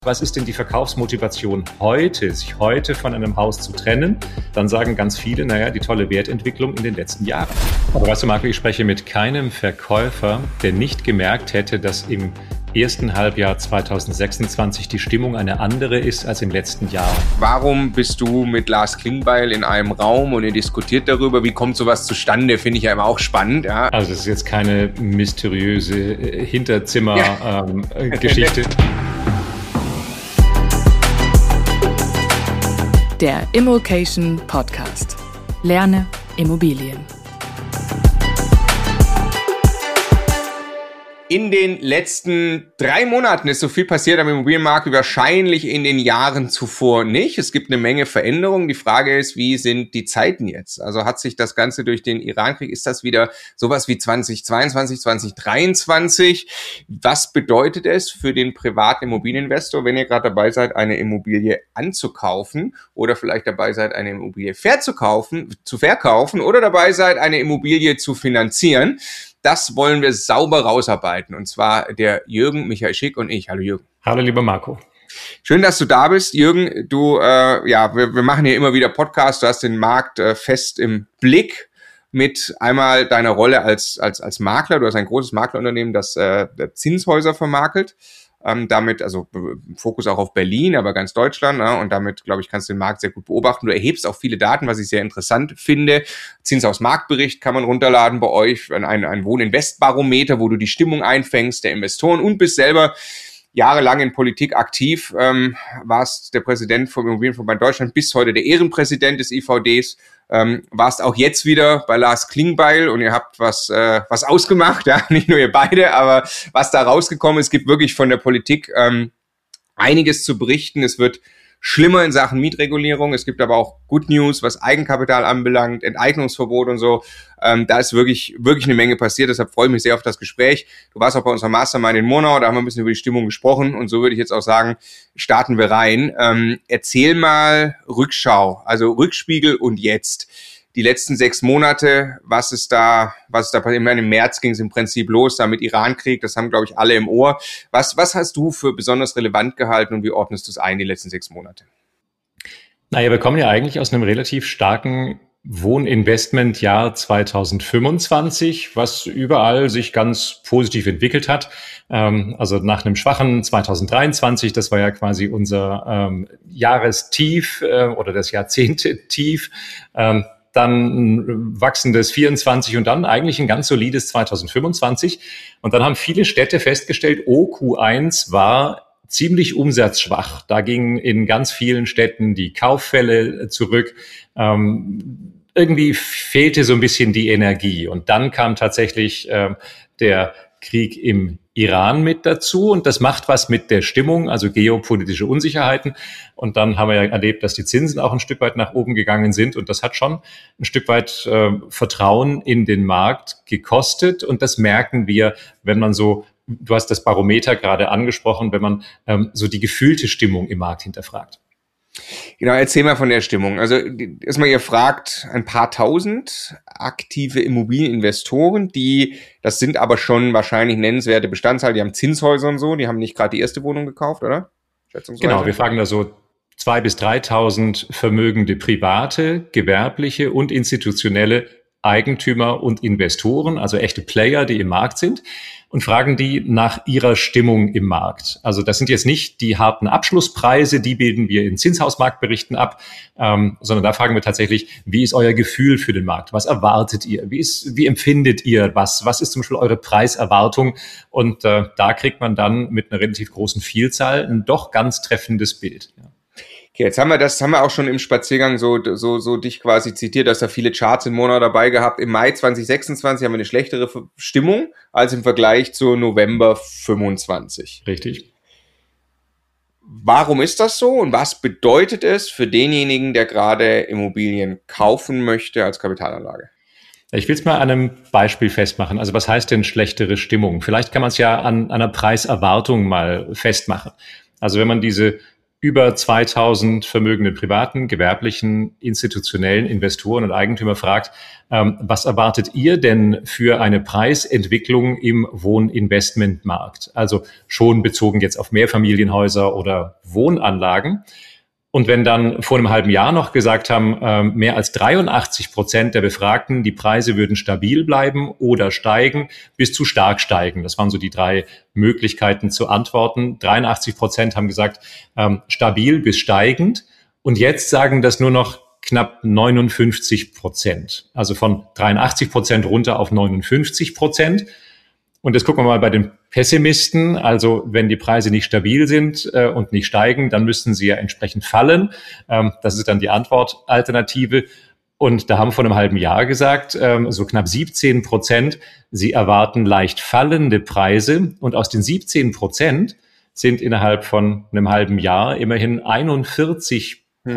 Was ist denn die Verkaufsmotivation heute, sich heute von einem Haus zu trennen? Dann sagen ganz viele, die tolle Wertentwicklung in den letzten Jahren. Aber weißt du, Marco, ich spreche mit keinem Verkäufer, der nicht gemerkt hätte, dass im ersten Halbjahr 2026 die Stimmung eine andere ist als im letzten Jahr. Warum bist du mit Lars Klingbeil in einem Raum und ihr diskutiert darüber? Wie kommt sowas zustande? Finde ich ja immer auch spannend. Ja. Also das ist jetzt keine mysteriöse Hinterzimmer-Geschichte. Der Immokation Podcast. Lerne Immobilien. In den letzten 3 Monaten ist so viel passiert am Immobilienmarkt wie wahrscheinlich in den Jahren zuvor nicht. Es gibt eine Menge Veränderungen. Die Frage ist, wie sind die Zeiten jetzt? Also hat sich das Ganze durch den Irankrieg, ist das wieder sowas wie 2022, 2023? Was bedeutet es für den privaten Immobilieninvestor, wenn ihr gerade dabei seid, eine Immobilie anzukaufen oder vielleicht dabei seid, eine Immobilie zu verkaufen oder dabei seid, eine Immobilie zu finanzieren? Das wollen wir sauber rausarbeiten. Und zwar der Jürgen, Michael Schick und ich. Hallo Jürgen. Hallo lieber Marco. Schön, dass du da bist. Jürgen, wir machen hier immer wieder Podcasts. Du hast den Markt fest im Blick mit einmal deiner Rolle als Makler. Du hast ein großes Maklerunternehmen, das Zinshäuser vermakelt. Damit, also Fokus auch auf Berlin, aber ganz Deutschland, und damit, glaube ich, kannst du den Markt sehr gut beobachten. Du erhebst auch viele Daten, was ich sehr interessant finde. Zinshausmarktbericht kann man runterladen bei euch, ein Wohninvestbarometer, wo du die Stimmung einfängst der Investoren und bist selber jahrelang in Politik aktiv, warst der Präsident vom Immobilienverband Deutschland, bis heute der Ehrenpräsident des IVDs, warst auch jetzt wieder bei Lars Klingbeil und ihr habt was ausgemacht, ja, nicht nur ihr beide, aber was da rausgekommen ist, gibt wirklich von der Politik einiges zu berichten. Es wird schlimmer in Sachen Mietregulierung. Es gibt aber auch Good News, was Eigenkapital anbelangt, Enteignungsverbot und so. Da ist wirklich eine Menge passiert. Deshalb freue ich mich sehr auf das Gespräch. Du warst auch bei unserer Mastermind in Monau. Da haben wir ein bisschen über die Stimmung gesprochen. Und so würde ich jetzt auch sagen, starten wir rein. Erzähl mal Rückschau, also Rückspiegel und jetzt. Die letzten 6 Monate, was ist da passiert? Im März ging es im Prinzip los, da mit Irankrieg, das haben, glaube ich, alle im Ohr. Was hast du für besonders relevant gehalten und wie ordnest du es ein, die letzten 6 Monate? Wir kommen ja eigentlich aus einem relativ starken Wohninvestmentjahr 2025, was überall sich ganz positiv entwickelt hat. Also nach einem schwachen 2023, das war ja quasi unser Jahrestief oder das Jahrzehntetief, dann ein wachsendes 24 und dann eigentlich ein ganz solides 2025. Und dann haben viele Städte festgestellt, Q1 war ziemlich umsatzschwach. Da gingen in ganz vielen Städten die Kauffälle zurück. Irgendwie fehlte so ein bisschen die Energie. Und dann kam tatsächlich der Krieg im Iran mit dazu und das macht was mit der Stimmung, also geopolitische Unsicherheiten. Und dann haben wir ja erlebt, dass die Zinsen auch ein Stück weit nach oben gegangen sind und das hat schon ein Stück weit Vertrauen in den Markt gekostet und das merken wir, wenn man so, du hast das Barometer gerade angesprochen, wenn man so die gefühlte Stimmung im Markt hinterfragt. Genau, erzähl mal von der Stimmung. Also erstmal, ihr fragt ein paar tausend aktive Immobilieninvestoren, das sind aber schon wahrscheinlich nennenswerte Bestandteile, die haben Zinshäuser und so, die haben nicht gerade die erste Wohnung gekauft, oder? Genau, wir fragen da so 2.000 bis 3.000 vermögende private, gewerbliche und institutionelle Eigentümer und Investoren, also echte Player, die im Markt sind und fragen die nach ihrer Stimmung im Markt. Also das sind jetzt nicht die harten Abschlusspreise, die bilden wir in Zinshausmarktberichten ab, sondern da fragen wir tatsächlich, wie ist euer Gefühl für den Markt? Was erwartet ihr? Wie empfindet ihr was? Was ist zum Beispiel eure Preiserwartung? Und da kriegt man dann mit einer relativ großen Vielzahl ein doch ganz treffendes Bild. Ja. Okay, jetzt haben wir auch schon im Spaziergang so dich quasi zitiert, dass da viele Charts im Monat dabei gehabt. Im Mai 2026 haben wir eine schlechtere Stimmung als im Vergleich zu November 25. Richtig. Warum ist das so und was bedeutet es für denjenigen, der gerade Immobilien kaufen möchte als Kapitalanlage? Ich will es mal an einem Beispiel festmachen. Also was heißt denn schlechtere Stimmung? Vielleicht kann man es ja an einer Preiserwartung mal festmachen. Also wenn man diese über 2000 vermögenden privaten, gewerblichen, institutionellen Investoren und Eigentümer fragt, was erwartet ihr denn für eine Preisentwicklung im Wohninvestmentmarkt? Also schon bezogen jetzt auf Mehrfamilienhäuser oder Wohnanlagen. Und wenn dann vor einem halben Jahr noch gesagt haben, mehr als 83% der Befragten, die Preise würden stabil bleiben oder steigen, bis zu stark steigen. Das waren so die 3 Möglichkeiten zu antworten. 83% haben gesagt, stabil bis steigend. Und jetzt sagen das nur noch knapp 59%. Also von 83% runter auf 59%. Und jetzt gucken wir mal bei den Pessimisten. Also wenn die Preise nicht stabil sind und nicht steigen, dann müssten sie ja entsprechend fallen. Das ist dann die Antwortalternative. Und da haben vor einem halben Jahr gesagt, so knapp 17%, sie erwarten leicht fallende Preise. Und aus den 17% sind innerhalb von einem halben Jahr immerhin 41%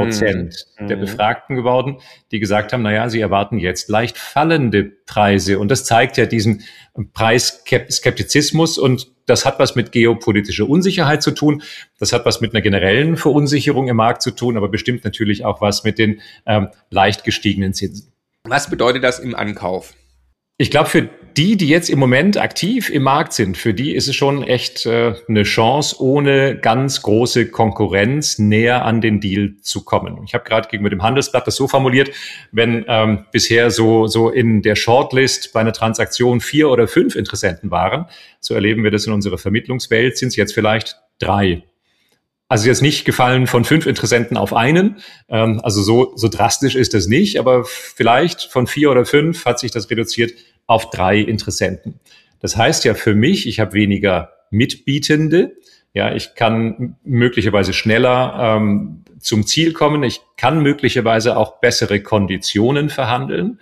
der Befragten geworden, die gesagt haben, naja, sie erwarten jetzt leicht fallende Preise. Und das zeigt ja diesen Preisskeptizismus, und das hat was mit geopolitischer Unsicherheit zu tun. Das hat was mit einer generellen Verunsicherung im Markt zu tun, aber bestimmt natürlich auch was mit den leicht gestiegenen Zinsen. Was bedeutet das im Ankauf? Ich glaube, für die jetzt im Moment aktiv im Markt sind, für die ist es schon echt eine Chance, ohne ganz große Konkurrenz näher an den Deal zu kommen. Ich habe gerade gegenüber dem Handelsblatt das so formuliert, wenn bisher so in der Shortlist bei einer Transaktion 4 oder 5 Interessenten waren, so erleben wir das in unserer Vermittlungswelt, sind es jetzt vielleicht 3. Also jetzt nicht gefallen von 5 Interessenten auf einen, also so drastisch ist das nicht, aber vielleicht von 4 oder 5 hat sich das reduziert auf 3 Interessenten. Das heißt ja für mich, ich habe weniger Mitbietende, ja, ich kann möglicherweise schneller zum Ziel kommen, ich kann möglicherweise auch bessere Konditionen verhandeln.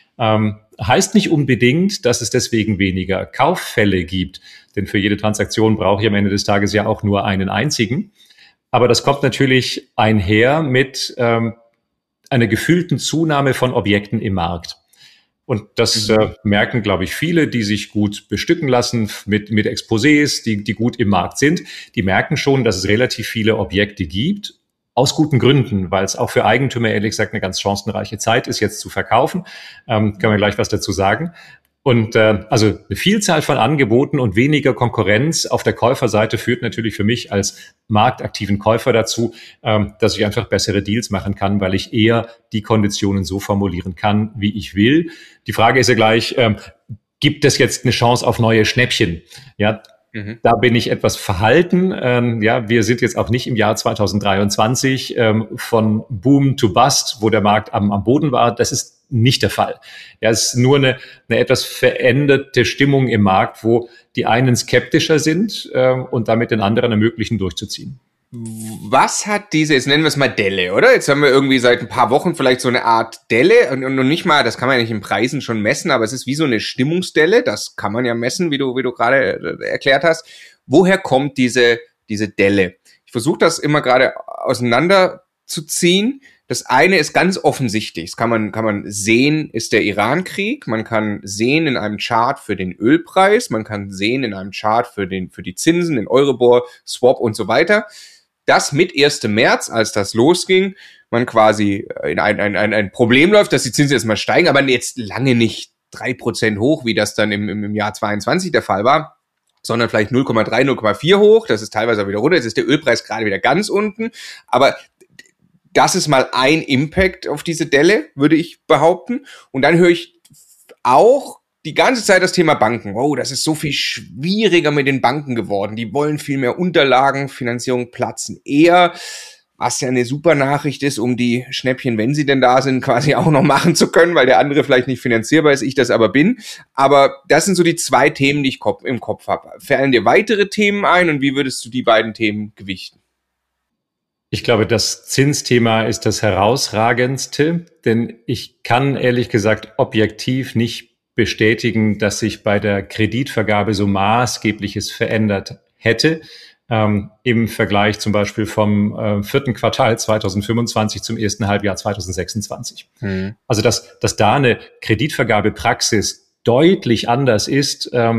Heißt nicht unbedingt, dass es deswegen weniger Kauffälle gibt, denn für jede Transaktion brauche ich am Ende des Tages ja auch nur einen einzigen. Aber das kommt natürlich einher mit einer gefühlten Zunahme von Objekten im Markt. Und das merken, glaube ich, viele, die sich gut bestücken lassen mit Exposés, die gut im Markt sind. Die merken schon, dass es relativ viele Objekte gibt, aus guten Gründen, weil es auch für Eigentümer ehrlich gesagt eine ganz chancenreiche Zeit ist, jetzt zu verkaufen. Können wir gleich was dazu sagen. Und also eine Vielzahl von Angeboten und weniger Konkurrenz auf der Käuferseite führt natürlich für mich als marktaktiven Käufer dazu, dass ich einfach bessere Deals machen kann, weil ich eher die Konditionen so formulieren kann, wie ich will. Die Frage ist ja gleich, gibt es jetzt eine Chance auf neue Schnäppchen? Ja, da bin ich etwas verhalten. Ja, wir sind jetzt auch nicht im Jahr 2023 von Boom to Bust, wo der Markt am Boden war. Das ist nicht der Fall. Ja, es ist nur eine etwas veränderte Stimmung im Markt, wo die einen skeptischer sind und damit den anderen ermöglichen, durchzuziehen. Was hat diese, jetzt nennen wir es mal Delle, oder? Jetzt haben wir irgendwie seit ein paar Wochen vielleicht so eine Art Delle und nicht mal, das kann man ja nicht in Preisen schon messen, aber es ist wie so eine Stimmungsdelle, das kann man ja messen, wie du gerade erklärt hast. Woher kommt diese Delle? Ich versuche das immer gerade auseinander zu ziehen. Das eine ist ganz offensichtlich, das kann man sehen, ist der Iran-Krieg. Man kann sehen in einem Chart für den Ölpreis, man kann sehen in einem Chart für die Zinsen, den Euribor, Swap und so weiter. Das mit 1. März, als das losging, man quasi in ein Problem läuft, dass die Zinsen jetzt mal steigen, aber jetzt lange nicht 3% hoch, wie das dann im Jahr 22 der Fall war, sondern vielleicht 0,3, 0,4 hoch. Das ist teilweise auch wieder runter. Jetzt ist der Ölpreis gerade wieder ganz unten. Aber das ist mal ein Impact auf diese Delle, würde ich behaupten. Und dann höre ich auch die ganze Zeit das Thema Banken. Wow, das ist so viel schwieriger mit den Banken geworden. Die wollen viel mehr Unterlagen, Finanzierung platzen eher, was ja eine super Nachricht ist, um die Schnäppchen, wenn sie denn da sind, quasi auch noch machen zu können, weil der andere vielleicht nicht finanzierbar ist, ich das aber bin. Aber das sind so die 2 Themen, die ich im Kopf habe. Fallen dir weitere Themen ein und wie würdest du die beiden Themen gewichten? Ich glaube, das Zinsthema ist das herausragendste, denn ich kann ehrlich gesagt objektiv nicht bestätigen, dass sich bei der Kreditvergabe so Maßgebliches verändert hätte. Im Vergleich zum Beispiel vom 4. Quartal 2025 zum ersten Halbjahr 2026. Also dass da eine Kreditvergabepraxis deutlich anders ist,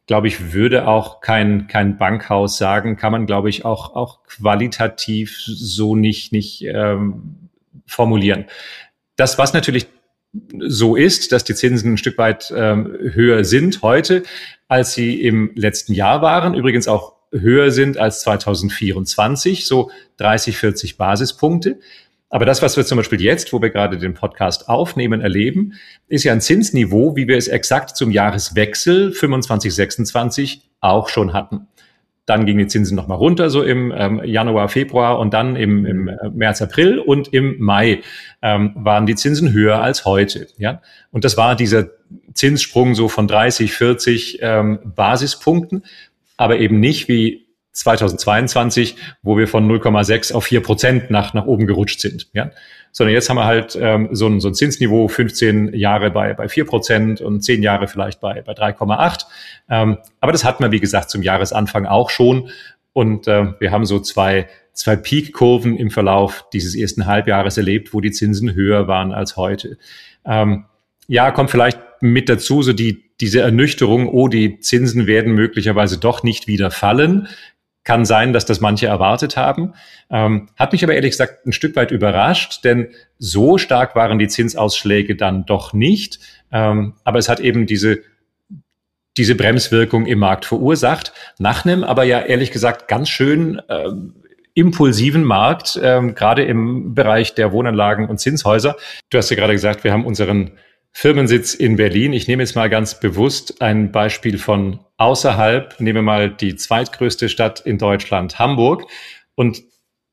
glaube ich, würde auch kein Bankhaus sagen, kann man, glaube ich, auch qualitativ so nicht formulieren. Das, was natürlich so ist, dass die Zinsen ein Stück weit höher sind heute, als sie im letzten Jahr waren, übrigens auch höher sind als 2024, so 30, 40 Basispunkte. Aber das, was wir zum Beispiel jetzt, wo wir gerade den Podcast aufnehmen, erleben, ist ja ein Zinsniveau, wie wir es exakt zum Jahreswechsel 25, 26 auch schon hatten. Dann gingen die Zinsen nochmal runter, so im Januar, Februar und dann im März, April und im Mai waren die Zinsen höher als heute. Ja? Und das war dieser Zinssprung so von 30, 40 Basispunkten, aber eben nicht wie 2022, wo wir von 0,6 auf 4% nach oben gerutscht sind. Ja? Sondern jetzt haben wir halt so ein Zinsniveau, 15 Jahre bei 4% und 10 Jahre vielleicht bei 3,8. Aber das hatten wir, wie gesagt, zum Jahresanfang auch schon. Und wir haben so zwei Peak-Kurven im Verlauf dieses ersten Halbjahres erlebt, wo die Zinsen höher waren als heute. Ja, kommt vielleicht mit dazu so diese Ernüchterung, die Zinsen werden möglicherweise doch nicht wieder fallen. Kann sein, dass das manche erwartet haben. Hat mich aber ehrlich gesagt ein Stück weit überrascht, denn so stark waren die Zinsausschläge dann doch nicht. Aber es hat eben diese Bremswirkung im Markt verursacht. Nach einem aber ja ehrlich gesagt ganz schön impulsiven Markt, gerade im Bereich der Wohnanlagen und Zinshäuser. Du hast ja gerade gesagt, wir haben unseren Firmensitz in Berlin. Ich nehme jetzt mal ganz bewusst ein Beispiel von außerhalb. Nehmen wir mal die zweitgrößte Stadt in Deutschland, Hamburg. Und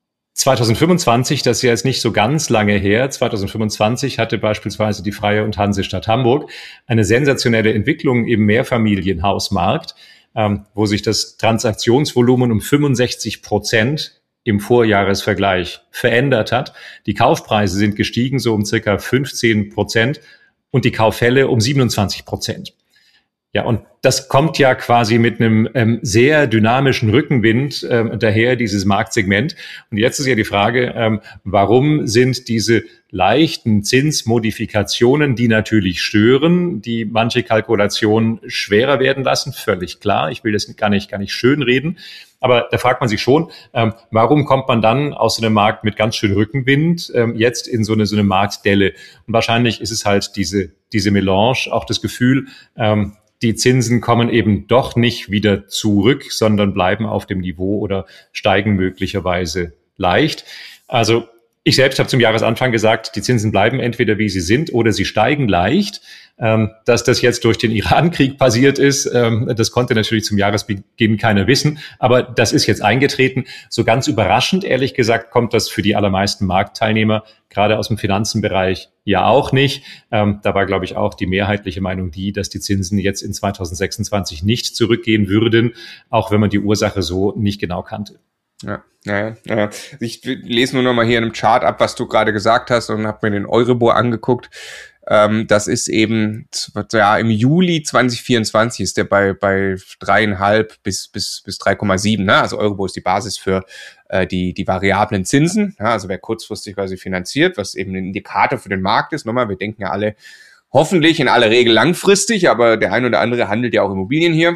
2025, das ist ja jetzt nicht so ganz lange her, 2025 hatte beispielsweise die Freie und Hansestadt Hamburg eine sensationelle Entwicklung im Mehrfamilienhausmarkt, wo sich das Transaktionsvolumen um 65% im Vorjahresvergleich verändert hat. Die Kaufpreise sind gestiegen, so um circa 15%. Und die Kauffälle um 27%. Ja, und das kommt ja quasi mit einem sehr dynamischen Rückenwind daher, dieses Marktsegment. Und jetzt ist ja die Frage, warum sind diese leichten Zinsmodifikationen, die natürlich stören, die manche Kalkulationen schwerer werden lassen, völlig klar. Ich will das gar nicht schönreden. Aber da fragt man sich schon, warum kommt man dann aus so einem Markt mit ganz schön Rückenwind jetzt in so eine Marktdelle? Und wahrscheinlich ist es halt diese Melange, auch das Gefühl, die Zinsen kommen eben doch nicht wieder zurück, sondern bleiben auf dem Niveau oder steigen möglicherweise leicht. Also ich selbst habe zum Jahresanfang gesagt, die Zinsen bleiben entweder wie sie sind oder sie steigen leicht. Dass das jetzt durch den Iran-Krieg passiert ist, das konnte natürlich zum Jahresbeginn keiner wissen. Aber das ist jetzt eingetreten. So ganz überraschend, ehrlich gesagt, kommt das für die allermeisten Marktteilnehmer, gerade aus dem Finanzenbereich, ja auch nicht. Da war, glaube ich, auch die mehrheitliche Meinung dass die Zinsen jetzt in 2026 nicht zurückgehen würden, auch wenn man die Ursache so nicht genau kannte. Ja. Ich lese nur noch mal hier in einem Chart ab, was du gerade gesagt hast und habe mir den Euribor angeguckt. Das ist eben, ja, im Juli 2024 ist der bei 3,5 bis 3,7, ne? Also Euribor ist die Basis für die variablen Zinsen, ja? Also wer kurzfristig quasi finanziert, was eben ein Indikator für den Markt ist. Nochmal, wir denken ja alle hoffentlich in aller Regel langfristig, aber der ein oder andere handelt ja auch Immobilien hier.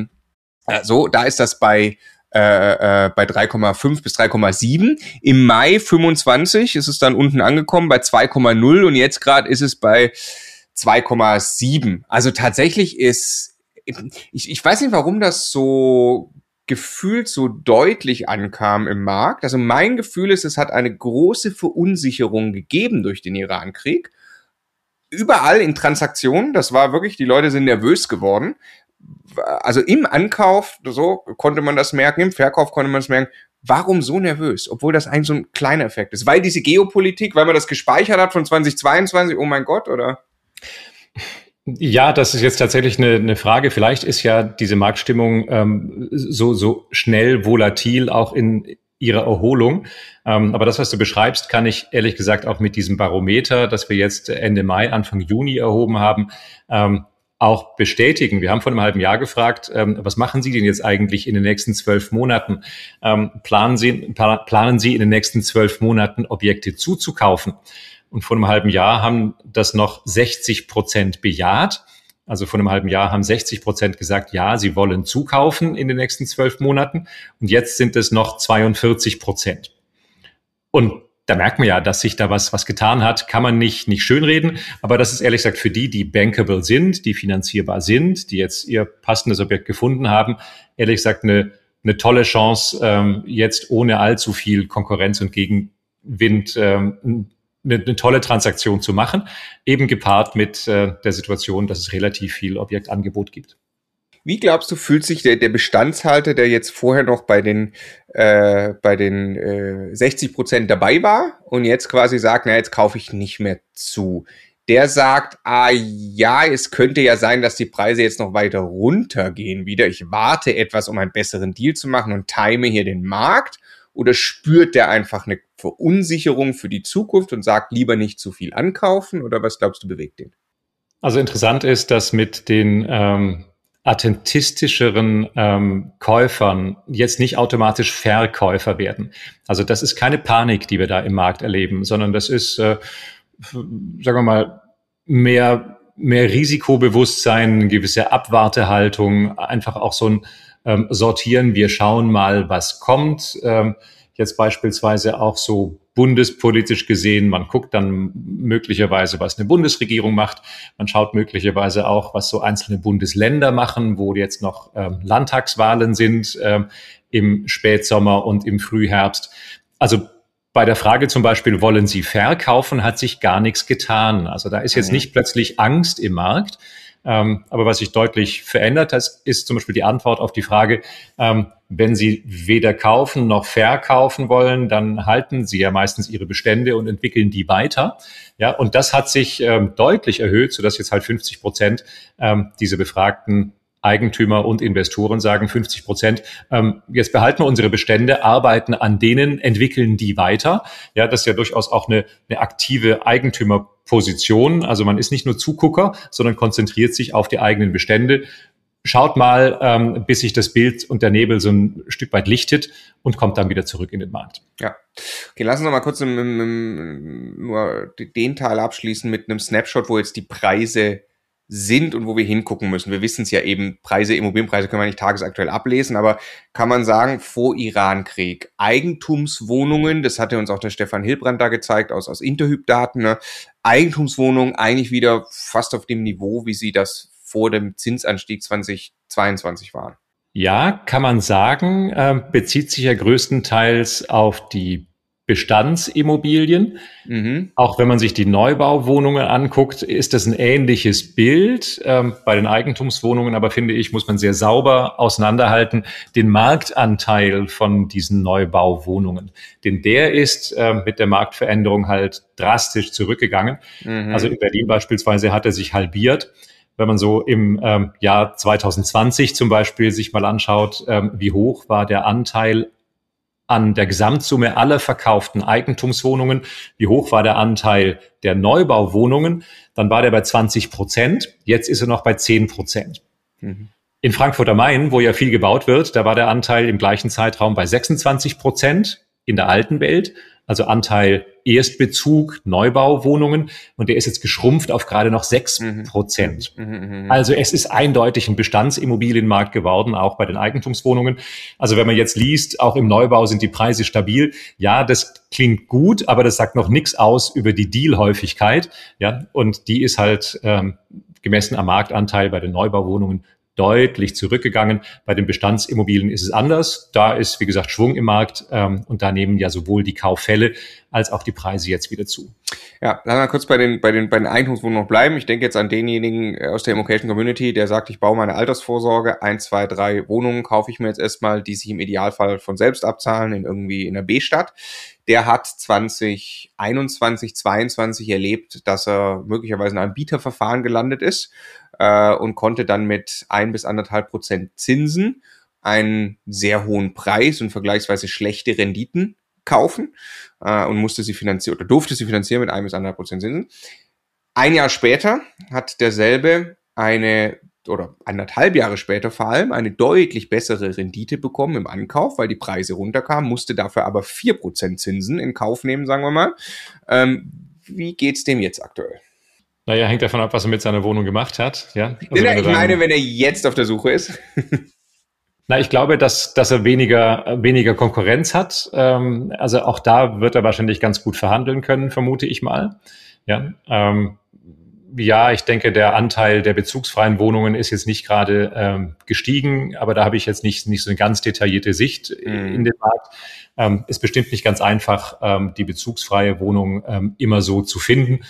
Da ist das bei 3,5 bis 3,7. Im Mai 25 ist es dann unten angekommen bei 2,0 und jetzt gerade ist es bei 2,7. Also tatsächlich ist, ich weiß nicht, warum das so gefühlt so deutlich ankam im Markt. Also mein Gefühl ist, es hat eine große Verunsicherung gegeben durch den Iran-Krieg. Überall in Transaktionen, das war wirklich, die Leute sind nervös geworden. Also im Ankauf, so konnte man das merken, im Verkauf konnte man es merken, warum so nervös, obwohl das eigentlich so ein kleiner Effekt ist. Weil diese Geopolitik, weil man das gespeichert hat von 2022, oh mein Gott, oder? Ja, das ist jetzt tatsächlich eine Frage. Vielleicht ist ja diese Marktstimmung so schnell volatil auch in ihrer Erholung. Aber das, was du beschreibst, kann ich ehrlich gesagt auch mit diesem Barometer, das wir jetzt Ende Mai, Anfang Juni erhoben haben, auch bestätigen. Wir haben vor einem halben Jahr gefragt, was machen Sie denn jetzt eigentlich in den nächsten 12 Monaten? Planen Sie in den nächsten 12 Monaten Objekte zuzukaufen? Und vor einem halben Jahr haben das noch 60% bejaht. Also vor einem halben Jahr haben 60% gesagt, ja, sie wollen zukaufen in den nächsten 12 Monaten. Und jetzt sind es noch 42%. Und da merkt man ja, dass sich da was getan hat, kann man nicht schönreden. Aber das ist ehrlich gesagt für die bankable sind, die finanzierbar sind, die jetzt ihr passendes Objekt gefunden haben, ehrlich gesagt eine tolle Chance, jetzt ohne allzu viel Konkurrenz und Gegenwind eine tolle Transaktion zu machen, eben gepaart mit der Situation, dass es relativ viel Objektangebot gibt. Wie glaubst du, fühlt sich der Bestandshalter, der jetzt vorher noch bei den 60% dabei war und jetzt quasi sagt, na, jetzt kaufe ich nicht mehr zu. Der sagt, ja, es könnte ja sein, dass die Preise jetzt noch weiter runtergehen wieder. Ich warte etwas, um einen besseren Deal zu machen und time hier den Markt. Oder spürt der einfach eine Verunsicherung für die Zukunft und sagt, lieber nicht zu viel ankaufen? Oder was glaubst du, bewegt den? Also interessant ist, dass mit den authentistischeren Käufern jetzt nicht automatisch Verkäufer werden. Also das ist keine Panik, die wir da im Markt erleben, sondern das ist, sagen wir mal, mehr Risikobewusstsein, eine gewisse Abwartehaltung, einfach auch so ein Sortieren. Wir schauen mal, was kommt. Jetzt beispielsweise auch so bundespolitisch gesehen. Man guckt dann möglicherweise, was eine Bundesregierung macht. Man schaut möglicherweise auch, was so einzelne Bundesländer machen, wo jetzt noch Landtagswahlen sind im Spätsommer und im Frühherbst. Also bei der Frage zum Beispiel, wollen Sie verkaufen, hat sich gar nichts getan. Also da ist jetzt nicht plötzlich Angst im Markt. Aber was sich deutlich verändert hat, ist zum Beispiel die Antwort auf die Frage, wenn Sie weder kaufen noch verkaufen wollen, dann halten Sie ja meistens Ihre Bestände und entwickeln die weiter. Ja, und das hat sich deutlich erhöht, sodass jetzt halt 50% diese befragten Eigentümer und Investoren sagen 50%, jetzt behalten wir unsere Bestände, arbeiten an denen, entwickeln die weiter. Ja, das ist ja durchaus auch eine aktive Eigentümerposition. Also man ist nicht nur Zugucker, sondern konzentriert sich auf die eigenen Bestände. Schaut mal, bis sich das Bild und der Nebel so ein Stück weit lichtet und kommt dann wieder zurück in den Markt. Ja. Okay, lass uns noch mal kurz nur den Teil abschließen mit einem Snapshot, wo jetzt die Preise sind und wo wir hingucken müssen. Wir wissen es ja eben, Immobilienpreise können wir nicht tagesaktuell ablesen, aber kann man sagen, vor Irankrieg, Eigentumswohnungen, das hatte uns auch der Stefan Hilbrand da gezeigt, aus Interhyp-Daten, ne? Eigentumswohnungen eigentlich wieder fast auf dem Niveau, wie sie das vor dem Zinsanstieg 2022 waren. Ja, kann man sagen, bezieht sich ja größtenteils auf die Bestandsimmobilien. Auch wenn man sich die Neubauwohnungen anguckt, ist das ein ähnliches Bild. Bei den Eigentumswohnungen aber, finde ich, muss man sehr sauber auseinanderhalten den Marktanteil von diesen Neubauwohnungen. Denn der ist mit der Marktveränderung halt drastisch zurückgegangen. Also in Berlin beispielsweise hat er sich halbiert. Wenn man so im Jahr 2020 zum Beispiel sich mal anschaut, wie hoch war der Anteil an der Gesamtsumme aller verkauften Eigentumswohnungen, wie hoch war der Anteil der Neubauwohnungen, dann war der bei 20%, jetzt ist er noch bei 10%. In Frankfurt am Main, wo ja viel gebaut wird, da war der Anteil im gleichen Zeitraum bei 26% in der alten Welt, also Anteil Erstbezug, Neubauwohnungen, und der ist jetzt geschrumpft auf gerade noch 6%. Also es ist eindeutig ein Bestandsimmobilienmarkt geworden, auch bei den Eigentumswohnungen. Also wenn man jetzt liest, auch im Neubau sind die Preise stabil. Ja, das klingt gut, aber das sagt noch nichts aus über die Dealhäufigkeit. Ja, und die ist halt gemessen am Marktanteil bei den Neubauwohnungen deutlich zurückgegangen. Bei den Bestandsimmobilien ist es anders. Da ist, wie gesagt, Schwung im Markt und da nehmen ja sowohl die Kauffälle als auch die Preise jetzt wieder zu. Ja, lass mal kurz bei den Eigentumswohnungen noch bleiben. Ich denke jetzt an denjenigen aus der Immocation Community, der sagt, ich baue meine Altersvorsorge, 1, 2, 3 Wohnungen kaufe ich mir jetzt erstmal, die sich im Idealfall von selbst abzahlen, in der B-Stadt. Der hat 2021, 2022 erlebt, dass er möglicherweise in einem Bieterverfahren gelandet ist und konnte dann mit 1 bis 1,5% Zinsen einen sehr hohen Preis und vergleichsweise schlechte Renditen kaufen und musste sie finanzieren oder durfte sie finanzieren mit 1 bis 1,5% Zinsen. Ein Jahr später hat derselbe oder 1,5 Jahre später vor allem eine deutlich bessere Rendite bekommen im Ankauf, weil die Preise runterkamen, musste dafür aber 4% Zinsen in Kauf nehmen, sagen wir mal. Wie geht's dem jetzt aktuell? Naja, hängt davon ab, was er mit seiner Wohnung gemacht hat. Ja? Also ich meine, wenn er jetzt auf der Suche ist. Na, ich glaube, dass er weniger Konkurrenz hat. Also auch da wird er wahrscheinlich ganz gut verhandeln können, vermute ich mal. Ja, ja, ich denke, der Anteil der bezugsfreien Wohnungen ist jetzt nicht gerade gestiegen, aber da habe ich jetzt nicht so eine ganz detaillierte Sicht in den Markt. Ist bestimmt nicht ganz einfach, die bezugsfreie Wohnung immer so zu finden.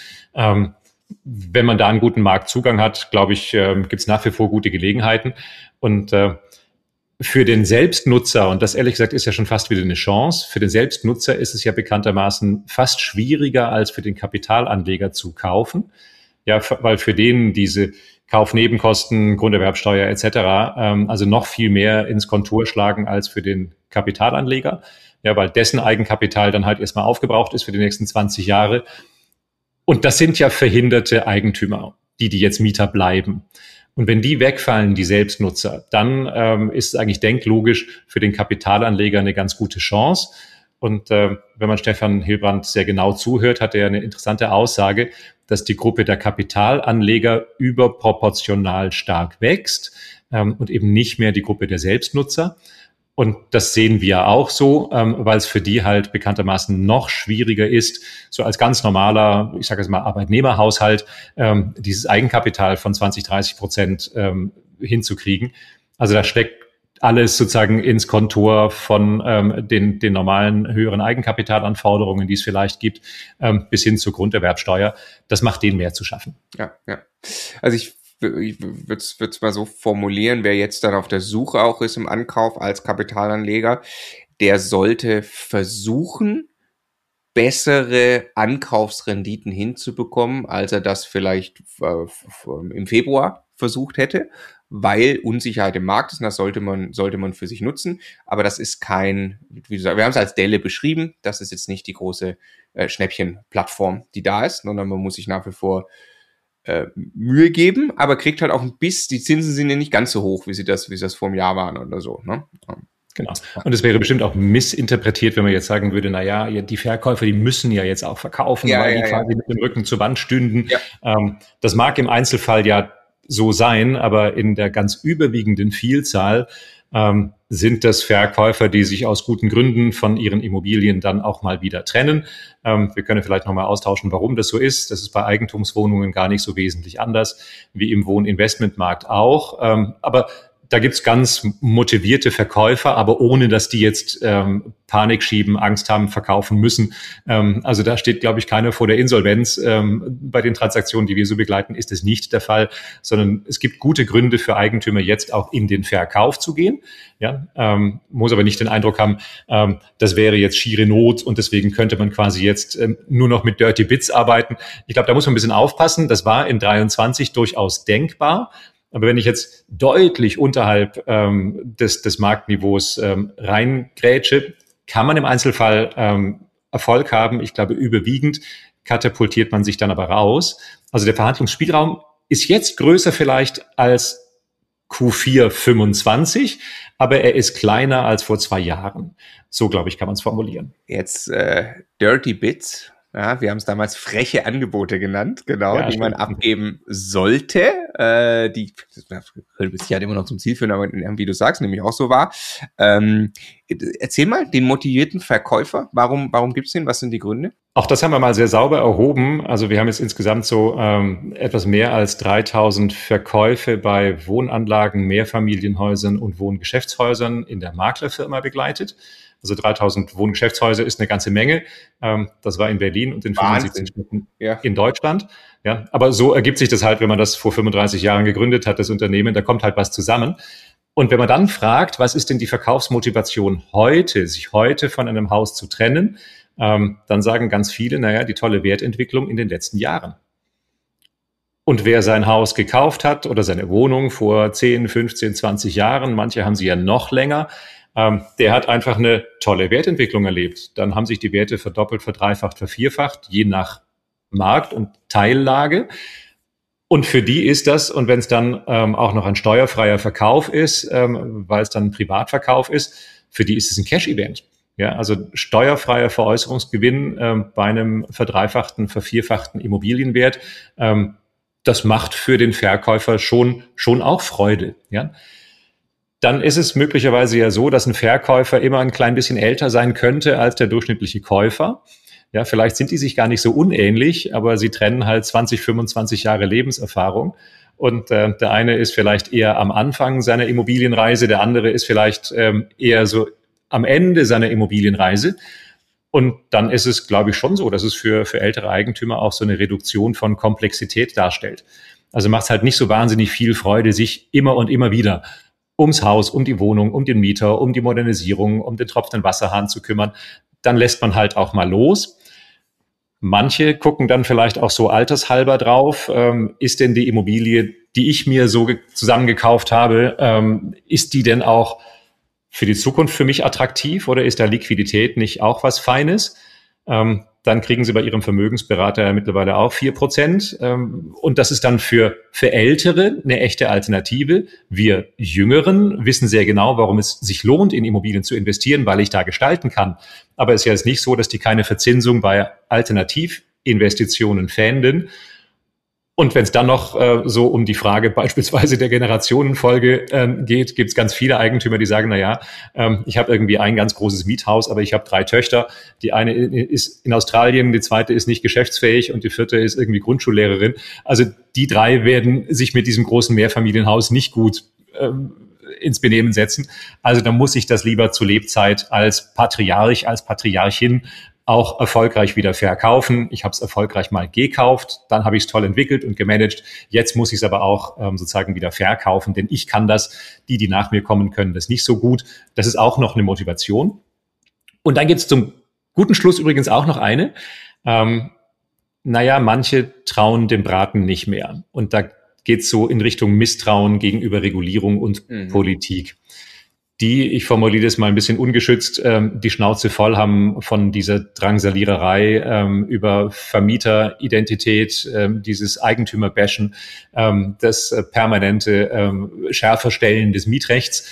Wenn man da einen guten Marktzugang hat, glaube ich, gibt es nach wie vor gute Gelegenheiten. Und für den Selbstnutzer, und das ehrlich gesagt ist ja schon fast wieder eine Chance, für den Selbstnutzer ist es ja bekanntermaßen fast schwieriger, als für den Kapitalanleger zu kaufen. Ja, weil für den diese Kaufnebenkosten, Grunderwerbsteuer etc. Also noch viel mehr ins Kontor schlagen als für den Kapitalanleger. Ja, weil dessen Eigenkapital dann halt erstmal aufgebraucht ist für die nächsten 20 Jahre. Und das sind ja verhinderte Eigentümer, die jetzt Mieter bleiben. Und wenn die wegfallen, die Selbstnutzer, dann ist es eigentlich denklogisch für den Kapitalanleger eine ganz gute Chance. Und wenn man Stefan Hillbrand sehr genau zuhört, hat er eine interessante Aussage, dass die Gruppe der Kapitalanleger überproportional stark wächst und eben nicht mehr die Gruppe der Selbstnutzer. Und das sehen wir auch so, weil es für die halt bekanntermaßen noch schwieriger ist, so als ganz normaler, ich sage jetzt mal Arbeitnehmerhaushalt, dieses Eigenkapital von 20-30% hinzukriegen. Also da steckt alles sozusagen ins Kontor von den normalen höheren Eigenkapitalanforderungen, die es vielleicht gibt, bis hin zur Grunderwerbsteuer. Das macht denen mehr zu schaffen. Ja. Also ich würde es mal so formulieren, wer jetzt dann auf der Suche auch ist im Ankauf als Kapitalanleger, der sollte versuchen, bessere Ankaufsrenditen hinzubekommen, als er das vielleicht im Februar versucht hätte, weil Unsicherheit im Markt ist und das sollte man für sich nutzen. Aber das ist kein, wie gesagt, wir haben es als Delle beschrieben, das ist jetzt nicht die große Schnäppchenplattform, die da ist, sondern man muss sich nach wie vor Mühe geben, aber kriegt halt auch ein bisschen, die Zinsen sind ja nicht ganz so hoch, wie das vor einem Jahr waren oder so, ne? Genau. Und es wäre bestimmt auch missinterpretiert, wenn man jetzt sagen würde, na ja, die Verkäufer, die müssen ja jetzt auch verkaufen, weil die quasi mit dem Rücken zur Wand stünden. Ja. Das mag im Einzelfall ja so sein, aber in der ganz überwiegenden Vielzahl sind das Verkäufer, die sich aus guten Gründen von ihren Immobilien dann auch mal wieder trennen. Wir können vielleicht nochmal austauschen, warum das so ist. Das ist bei Eigentumswohnungen gar nicht so wesentlich anders, wie im Wohninvestmentmarkt auch. Aber da gibt's ganz motivierte Verkäufer, aber ohne, dass die jetzt Panik schieben, Angst haben, verkaufen müssen. Also da steht, glaube ich, keiner vor der Insolvenz. Bei den Transaktionen, die wir so begleiten, ist es nicht der Fall, sondern es gibt gute Gründe für Eigentümer, jetzt auch in den Verkauf zu gehen. Ja, muss aber nicht den Eindruck haben, das wäre jetzt schiere Not und deswegen könnte man quasi jetzt nur noch mit Dirty Bits arbeiten. Ich glaube, da muss man ein bisschen aufpassen. Das war in 23 durchaus denkbar. Aber wenn ich jetzt deutlich unterhalb des Marktniveaus reingrätsche, kann man im Einzelfall Erfolg haben. Ich glaube, überwiegend katapultiert man sich dann aber raus. Also der Verhandlungsspielraum ist jetzt größer vielleicht als Q4 25, aber er ist kleiner als vor 2 Jahren. So, glaube ich, kann man es formulieren. Jetzt Dirty Bits. Ja, wir haben es damals freche Angebote genannt, genau, ja, die man abgeben sollte. Die mit Sicherheit immer noch zum Ziel führen, aber wie du sagst, nämlich auch so war. Erzähl mal, den motivierten Verkäufer, warum gibt's den? Was sind die Gründe? Auch das haben wir mal sehr sauber erhoben. Also wir haben jetzt insgesamt so etwas mehr als 3000 Verkäufe bei Wohnanlagen, Mehrfamilienhäusern und Wohngeschäftshäusern in der Maklerfirma begleitet. Also 3000 Wohngeschäftshäuser ist eine ganze Menge. Das war in Berlin und in 75 Städten in Deutschland. Ja, aber so ergibt sich das halt, wenn man das vor 35 Jahren gegründet hat, das Unternehmen, da kommt halt was zusammen. Und wenn man dann fragt, was ist denn die Verkaufsmotivation heute, sich heute von einem Haus zu trennen, dann sagen ganz viele, naja, die tolle Wertentwicklung in den letzten Jahren. Und wer sein Haus gekauft hat oder seine Wohnung vor 10, 15, 20 Jahren, manche haben sie ja noch länger, der hat einfach eine tolle Wertentwicklung erlebt. Dann haben sich die Werte verdoppelt, verdreifacht, vervierfacht, je nach Markt und Teillage. Und für die ist das, und wenn es dann auch noch ein steuerfreier Verkauf ist, weil es dann ein Privatverkauf ist, für die ist es ein Cash-Event. Ja, also steuerfreier Veräußerungsgewinn bei einem verdreifachten, vervierfachten Immobilienwert. das macht für den Verkäufer schon auch Freude, ja. Dann ist es möglicherweise ja so, dass ein Verkäufer immer ein klein bisschen älter sein könnte als der durchschnittliche Käufer. Ja, vielleicht sind die sich gar nicht so unähnlich, aber sie trennen halt 20, 25 Jahre Lebenserfahrung. Und der eine ist vielleicht eher am Anfang seiner Immobilienreise, der andere ist vielleicht eher so am Ende seiner Immobilienreise. Und dann ist es, glaube ich, schon so, dass es für ältere Eigentümer auch so eine Reduktion von Komplexität darstellt. Also macht es halt nicht so wahnsinnig viel Freude, sich immer und immer wieder ums Haus, um die Wohnung, um den Mieter, um die Modernisierung, um den tropfenden Wasserhahn zu kümmern. Dann lässt man halt auch mal los. Manche gucken dann vielleicht auch so altershalber drauf. Ist denn die Immobilie, die ich mir so zusammengekauft habe, ist die denn auch für die Zukunft für mich attraktiv oder ist da Liquidität nicht auch was Feines? Dann kriegen Sie bei Ihrem Vermögensberater ja mittlerweile auch 4%. Und das ist dann für Ältere eine echte Alternative. Wir Jüngeren wissen sehr genau, warum es sich lohnt, in Immobilien zu investieren, weil ich da gestalten kann. Aber es ist ja jetzt nicht so, dass die keine Verzinsung bei Alternativinvestitionen fänden. Und wenn es dann noch so um die Frage beispielsweise der Generationenfolge geht, gibt es ganz viele Eigentümer, die sagen, ich habe irgendwie ein ganz großes Miethaus, aber ich habe 3 Töchter. Die eine ist in Australien, die zweite ist nicht geschäftsfähig und die vierte ist irgendwie Grundschullehrerin. Also die 3 werden sich mit diesem großen Mehrfamilienhaus nicht gut ins Benehmen setzen. Also da muss ich das lieber zu Lebzeit als Patriarch, als Patriarchin auch erfolgreich wieder verkaufen. Ich habe es erfolgreich mal gekauft, dann habe ich es toll entwickelt und gemanagt. Jetzt muss ich es aber auch sozusagen wieder verkaufen, denn ich kann das, die nach mir kommen, können das nicht so gut. Das ist auch noch eine Motivation. Und dann gibt es zum guten Schluss übrigens auch noch eine. Manche trauen dem Braten nicht mehr. Und da geht es so in Richtung Misstrauen gegenüber Regulierung und Politik. Die, ich formuliere das mal ein bisschen ungeschützt, die Schnauze voll haben von dieser Drangsaliererei über Vermieteridentität, dieses Eigentümerbashen, das permanente Schärferstellen des Mietrechts.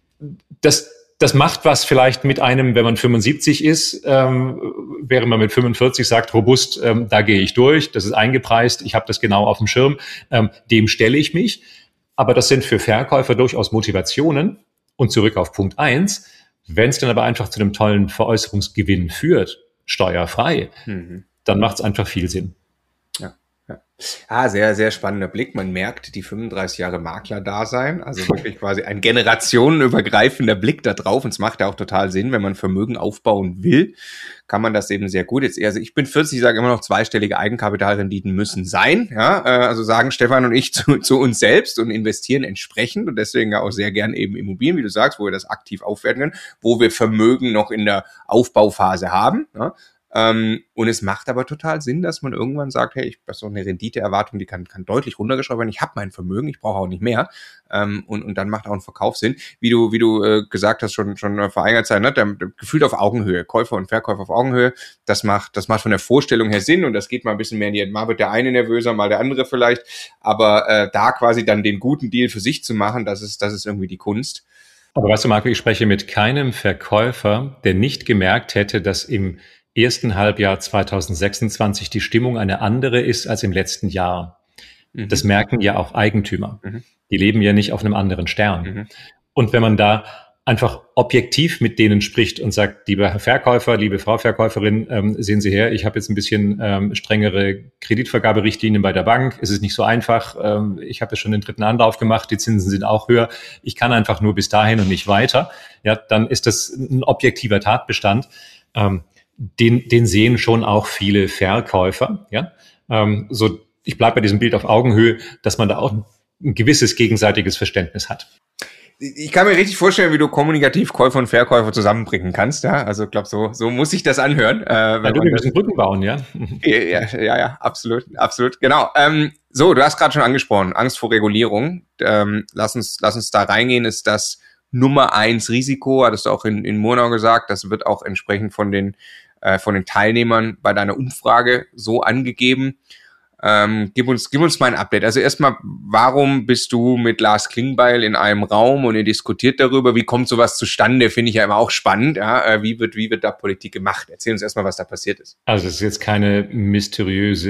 Das macht was vielleicht mit einem, wenn man 75 ist, während man mit 45 sagt, robust, da gehe ich durch, das ist eingepreist, ich habe das genau auf dem Schirm, dem stelle ich mich. Aber das sind für Verkäufer durchaus Motivationen. Und zurück auf Punkt 1, wenn es dann aber einfach zu einem tollen Veräußerungsgewinn führt, steuerfrei, dann macht es einfach viel Sinn. Ja. Sehr, sehr spannender Blick. Man merkt die 35 Jahre Makler-Dasein, also wirklich quasi ein generationenübergreifender Blick da drauf. Und es macht ja auch total Sinn, wenn man Vermögen aufbauen will, kann man das eben sehr gut. Jetzt, also ich bin 40, ich sage immer noch, zweistellige Eigenkapitalrenditen müssen sein. Ja, also sagen Stefan und ich zu uns selbst und investieren entsprechend und deswegen ja auch sehr gern eben Immobilien, wie du sagst, wo wir das aktiv aufwerten können, wo wir Vermögen noch in der Aufbauphase haben. Ja. Und es macht aber total Sinn, dass man irgendwann sagt, hey, ich habe so eine Renditeerwartung, die kann deutlich runtergeschraubt werden. Ich habe mein Vermögen, ich brauche auch nicht mehr. Und dann macht auch ein Verkauf Sinn. Wie du gesagt hast, schon vor einiger Zeit, ne, der gefühlt auf Augenhöhe, Käufer und Verkäufer auf Augenhöhe, das macht von der Vorstellung her Sinn und das geht mal ein bisschen mehr in die, mal wird der eine nervöser, mal der andere vielleicht, aber da quasi dann den guten Deal für sich zu machen, das ist irgendwie die Kunst. Aber weißt du, Marco, ich spreche mit keinem Verkäufer, der nicht gemerkt hätte, dass im ersten Halbjahr 2026 die Stimmung eine andere ist als im letzten Jahr. Das merken ja auch Eigentümer. Die leben ja nicht auf einem anderen Stern. Und wenn man da einfach objektiv mit denen spricht und sagt, lieber Herr Verkäufer, liebe Frau Verkäuferin, sehen Sie her, ich habe jetzt ein bisschen strengere Kreditvergaberichtlinien bei der Bank. Es ist nicht so einfach. Ich habe jetzt schon den 3. Anlauf gemacht. Die Zinsen sind auch höher. Ich kann einfach nur bis dahin und nicht weiter. Ja, dann ist das ein objektiver Tatbestand. Den sehen schon auch viele Verkäufer. Ja, ich bleibe bei diesem Bild auf Augenhöhe, dass man da auch ein gewisses gegenseitiges Verständnis hat. Ich kann mir richtig vorstellen, wie du kommunikativ Käufer und Verkäufer zusammenbringen kannst. Ja, also ich glaube, so muss sich das anhören. Wir müssen Brücken bauen, ja. Ja, absolut, genau. So, du hast gerade schon angesprochen, Angst vor Regulierung. Lass uns da reingehen. Ist das Nummer 1 Risiko? Hattest du auch in Murnau gesagt. Das wird auch entsprechend von den Teilnehmern bei deiner Umfrage so angegeben. Gib uns mal ein Update. Also erstmal, warum bist du mit Lars Klingbeil in einem Raum und ihr diskutiert darüber? Wie kommt sowas zustande? Finde ich ja immer auch spannend. Ja? Wie wird da Politik gemacht? Erzähl uns erstmal, was da passiert ist. Also es ist jetzt keine mysteriöse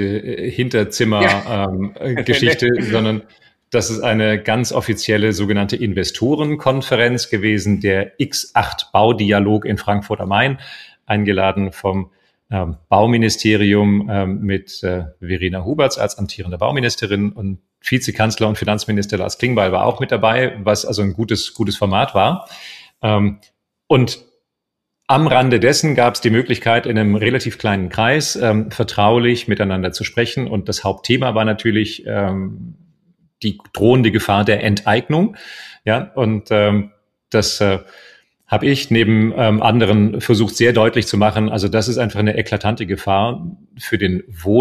Hinterzimmer-Geschichte, sondern das ist eine ganz offizielle sogenannte Investorenkonferenz gewesen, der X8 Baudialog in Frankfurt am Main, eingeladen vom Bauministerium mit Verena Huberts als amtierende Bauministerin, und Vizekanzler und Finanzminister Lars Klingbeil war auch mit dabei, was also ein gutes Format war. Und am Rande dessen gab es die Möglichkeit, in einem relativ kleinen Kreis vertraulich miteinander zu sprechen. Und das Hauptthema war natürlich die drohende Gefahr der Enteignung. Ja, und das habe ich neben anderen versucht, sehr deutlich zu machen. Also das ist einfach eine eklatante Gefahr für den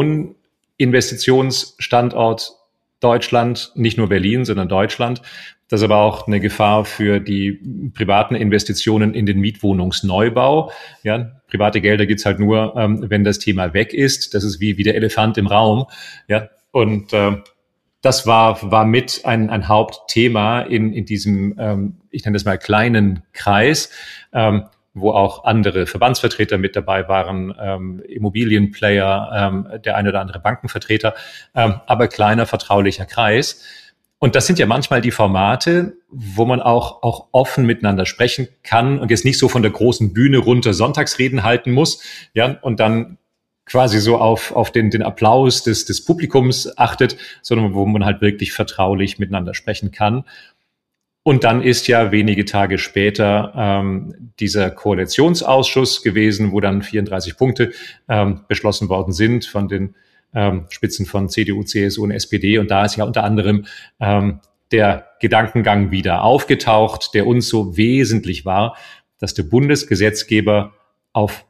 Wohninvestitionsstandort Deutschland, nicht nur Berlin, sondern Deutschland. Das ist aber auch eine Gefahr für die privaten Investitionen in den Mietwohnungsneubau. Ja, private Gelder gibt's halt nur, wenn das Thema weg ist. Das ist wie der Elefant im Raum. Ja, und das war mit ein Hauptthema in diesem, ich nenne das mal kleinen Kreis, wo auch andere Verbandsvertreter mit dabei waren, Immobilienplayer, der eine oder andere Bankenvertreter, aber kleiner, vertraulicher Kreis. Und das sind ja manchmal die Formate, wo man auch offen miteinander sprechen kann und jetzt nicht so von der großen Bühne runter Sonntagsreden halten muss, ja, und dann quasi so auf den Applaus des Publikums achtet, sondern wo man halt wirklich vertraulich miteinander sprechen kann. Und dann ist ja wenige Tage später dieser Koalitionsausschuss gewesen, wo dann 34 Punkte beschlossen worden sind von den Spitzen von CDU, CSU und SPD. Und da ist ja unter anderem der Gedankengang wieder aufgetaucht, der uns so wesentlich war, dass der Bundesgesetzgeber auf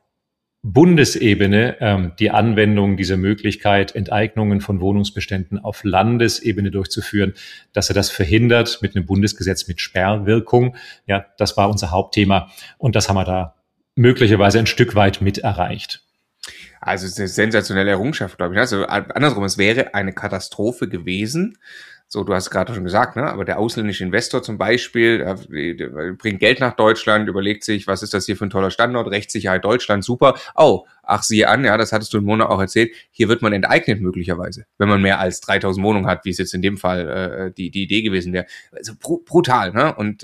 Bundesebene die Anwendung dieser Möglichkeit, Enteignungen von Wohnungsbeständen auf Landesebene durchzuführen, dass er das verhindert mit einem Bundesgesetz mit Sperrwirkung. Ja, das war unser Hauptthema und das haben wir da möglicherweise ein Stück weit mit erreicht. Also es ist eine sensationelle Errungenschaft, glaube ich. Also andersrum, es wäre eine Katastrophe gewesen. So, du hast gerade schon gesagt, ne? Aber der ausländische Investor zum Beispiel der bringt Geld nach Deutschland, überlegt sich, was ist das hier für ein toller Standort, Rechtssicherheit Deutschland, super. Oh, ach, siehe an, ja, das hattest du in Mona auch erzählt, hier wird man enteignet möglicherweise, wenn man mehr als 3000 Wohnungen hat, wie es jetzt in dem Fall die Idee gewesen wäre. Also brutal, ne? Und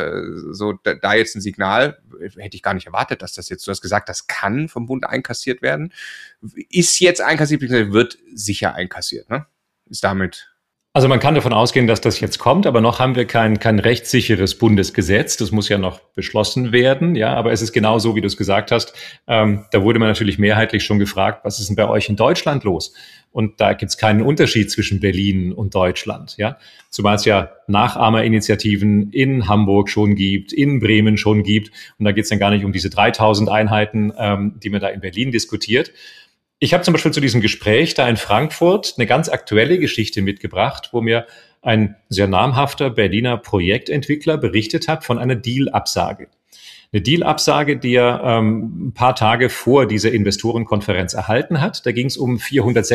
so da jetzt ein Signal, hätte ich gar nicht erwartet, dass das jetzt, du hast gesagt, das kann vom Bund einkassiert werden. Ist jetzt einkassiert, wird sicher einkassiert, ne? Ist damit... Also man kann davon ausgehen, dass das jetzt kommt, aber noch haben wir kein rechtssicheres Bundesgesetz. Das muss ja noch beschlossen werden. Ja, aber es ist genau so, wie du es gesagt hast. Da wurde man natürlich mehrheitlich schon gefragt, was ist denn bei euch in Deutschland los? Und da gibt es keinen Unterschied zwischen Berlin und Deutschland. Ja, zumal es ja Nachahmerinitiativen in Hamburg schon gibt, in Bremen schon gibt. Und da geht es dann gar nicht um diese 3000 Einheiten, die man da in Berlin diskutiert. Ich habe zum Beispiel zu diesem Gespräch da in Frankfurt eine ganz aktuelle Geschichte mitgebracht, wo mir ein sehr namhafter Berliner Projektentwickler berichtet hat von einer Deal-Absage. Eine Deal-Absage, die er ein paar Tage vor dieser Investorenkonferenz erhalten hat. Da ging es um